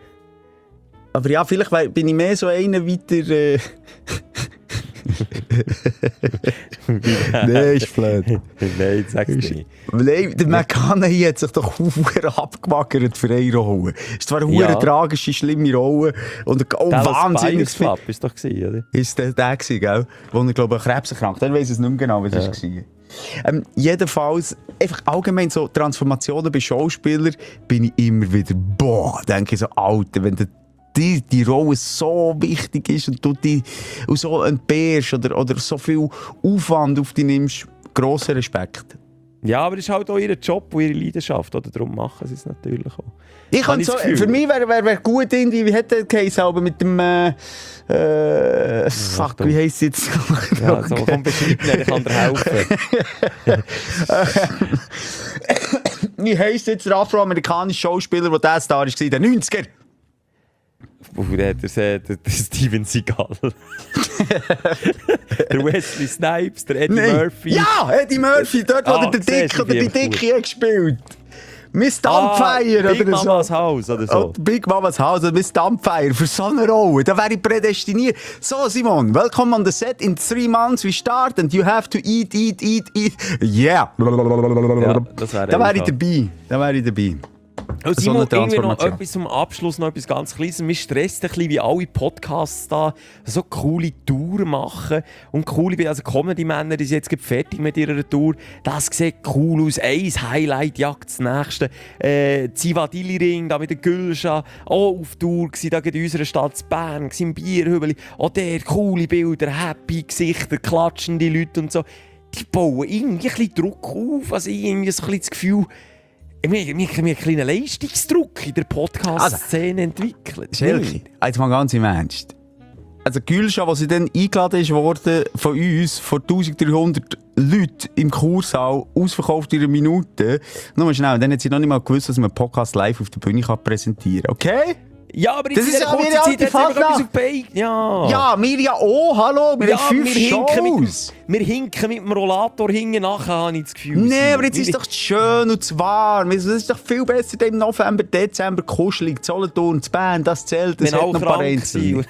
Aber ja, vielleicht wei- bin ich mehr so einer weiter... Äh... Nein, ist blöd. Nein, sag's nicht. Nein, der McConaughey hat sich doch verdammt abgewackert für eine Rolle. Es war eine Ja. ja. tragische, schlimme Rolle. Und oh, Dallas wahnsinnig Buyers viel. Club ist doch gewesen, oder? Ist der der gewesen, gell? Wo er, glaube ich, an Krebs erkrankt. Dann weiss ich es nicht mehr genau, was Ja. es war. Ähm, jedenfalls, einfach allgemein so Transformationen bei Schauspielern bin ich immer wieder, boah, denke ich so, Alter, wenn der die, die Rolle so wichtig ist und du die und so entbehrst oder, oder so viel Aufwand auf dich nimmst, grosser Respekt. Ja, aber das ist halt auch ihr Job und ihre Leidenschaft, oder? Darum machen sie es natürlich auch. Ich Habe kann ich so, das Gefühl. für mich wäre wär, wär gut irgendwie, wie hat der Case aber mit dem, äh, äh, fuck, Achtung. wie heisst es jetzt? Ja, so, komm, beschreib mir, ich kann dir helfen. Wie heisst jetzt der afroamerikanische Schauspieler, der der Star war, in den neunziger? der, der, der, der Steven Seagal. Der Wesley Snipes, der Eddie Nein. Murphy. Ja, Eddie Murphy, dort wo Ah, der, der siehst Dick du, oder die die einfach Dicke hat gespielt. Miss Dumbfire Ah, Big oder so. Mamas Haus oder so. Oh, Big Mamas Haus oder Miss Dumbfire für so eine Rolle. Da wäre ich prädestiniert. So, Simon, welcome on the set. In three months we start and you have to eat, eat, eat, eat. Yeah. Ja, das wäre da wäre ich einfach. dabei. Da wäre ich dabei. Und So Simon, eine irgendwie noch Transformation. etwas zum Abschluss, noch etwas ganz Kleines. Mich stresst ein bisschen, wie alle Podcasts da so coole Touren machen. Und coole, also Comedy-Männer, die sind jetzt gerade fertig mit ihrer Tour. Das sieht cool aus. Ein Highlight jagt das nächste. Äh, Zivadili-Ring, da mit der Gülscha. Auch auf Tour gewesen, da in unserer Stadt Bern, im Bierhübeli. Auch der, coole Bilder, happy Gesichter, klatschende Leute und so. Die bauen irgendwie ein bisschen Druck auf. Also irgendwie so ein bisschen das Gefühl, wir haben einen kleinen Leistungsdruck in der Podcast-Szene entwickelt. Schelke, jetzt mal ganz im Ernst. Also Gülscha, als sie dann eingeladen ist worden von uns, von dreizehnhundert Leuten im Kursaal, ausverkauft in einer Minute. Nur mal schnell, dann hat sie noch nicht mal gewusst, dass man einen Podcast live auf der Bühne kann präsentieren kann. Okay? Ja, aber in Das ist dieser ja kurzen meine Zeit alte hat sie einfach Fasnacht. etwas auf die Beine. Ja. Ja, wir ja auch, hallo, wir Ja, haben fünf wir hinken, mit, Shows. dem- wir hinken mit dem Rollator hinten nachher, habe ich das Gefühl. Nee, aber jetzt Wir- ist es doch schön und zu warm. Es ist doch viel besser im November, Dezember, kuschelig, Solothurn, zu Bern, das zählt, das Wenn hat auch noch ein paar krank Einzelne. sind.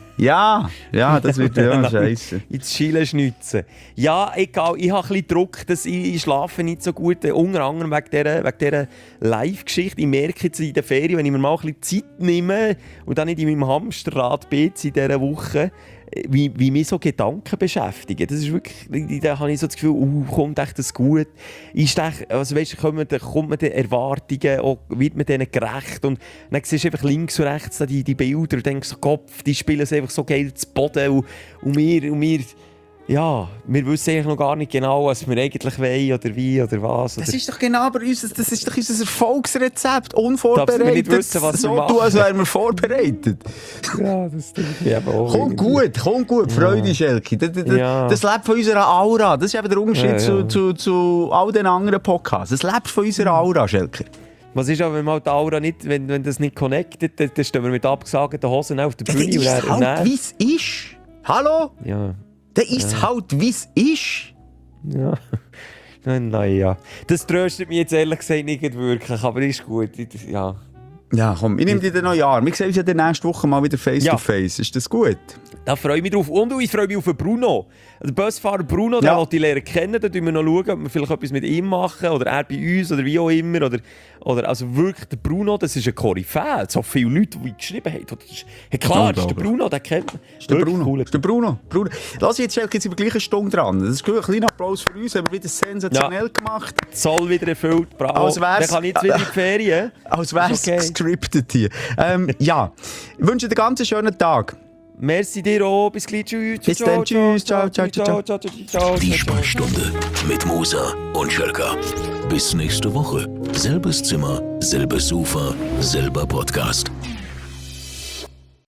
Ja, ja, das wird ja scheiße. Ins Schiele schnitzen. Ja, egal, ich habe ein bisschen Druck, dass ich, ich schlafe nicht so gut. Unter anderem wegen dieser, wegen dieser Live-Geschichte. Ich merke jetzt in der Ferien, wenn ich mir mal ein bisschen Zeit nehme und dann nicht in meinem Hamsterrad bin in dieser Woche, wie, wie mich so Gedanken beschäftigen. Das ist wirklich, da habe ich so das Gefühl, uh, kommt echt das gut? Ist echt, also weißt, kommt, man, kommt man den Erwartungen, auch, wird man denen gerecht? Und dann siehst du einfach links und rechts die, die Bilder und denkst so, Kopf, die spielen es einfach so geil zu Boden. Und, und wir, und wir, ja, wir wissen eigentlich noch gar nicht genau, was wir eigentlich wollen oder wie oder was. Oder Das ist doch genau aber unser, das ist doch unser Erfolgsrezept, Darfst unvorbereitet. du nicht wissen, was wir so machen? tun, als wären wir vorbereitet. ja, das stimmt. Ja, aber auch Komm irgendwie. gut, komm gut, Freude, Schelke. Das, das, Ja. das lebt von unserer Aura. Das ist eben der Unterschied Ja, ja. Zu, zu, zu all den anderen Podcasts. Das lebt von unserer Aura, Schelke. Was ist aber, wenn mal die Aura nicht, wenn, wenn das nicht connectet, dann, dann stehen wir mit abgesagten Hosen auf der Ja, dann Bühne. ist und es dann- und halt, dann- wie es ist. Hallo? Ja, Dann ist es halt, wie es ist. ja. Nein, nein, ja. Das tröstet mich jetzt ehrlich gesagt nicht wirklich, aber ist gut. Ich- Ja. Ja, komm, ich nehme dir dann noch ein Jahr. Wir sehen uns ja dann nächste Woche mal wieder face Ja. to face. Ist das gut? Da freue ich mich drauf. Und ich freue mich auf den Bruno. Der Busfahrer Bruno, den Ja. wollte ich lernen kennen. Da schauen wir noch, schauen, ob wir vielleicht etwas mit ihm machen. Oder er bei uns oder wie auch immer. Oder, oder also wirklich, der Bruno, das ist ein Koryphäe. So viele Leute, die geschrieben haben. Das ist, ja klar, das ist der Bruno, den kennt man. Ist der Wirklich Bruno. cool. Ist der Bruno. Bruno. Lass jetzt, Schelke, jetzt sind wir gleich eine Stunde dran. Das ist gut. Ein kleiner Applaus für uns. Haben wir wieder sensationell gemacht. Zoll wieder erfüllt. Bravo. Als wär's- Dann kann ich jetzt wieder in die Ferien. Als wäre es Ist okay. gescriptet hier. Ähm, ja, ich wünsche dir einen ganz schönen Tag. Merci dir auch. Bis gleich. Tschüss. Bis dann. Tschüss. Ciao, ciao, ciao, ciao, ciao, ciao. Die Sprechstunde mit Musa und Schelka. Bis nächste Woche. Selbes Zimmer, selbes Sofa, selber Podcast.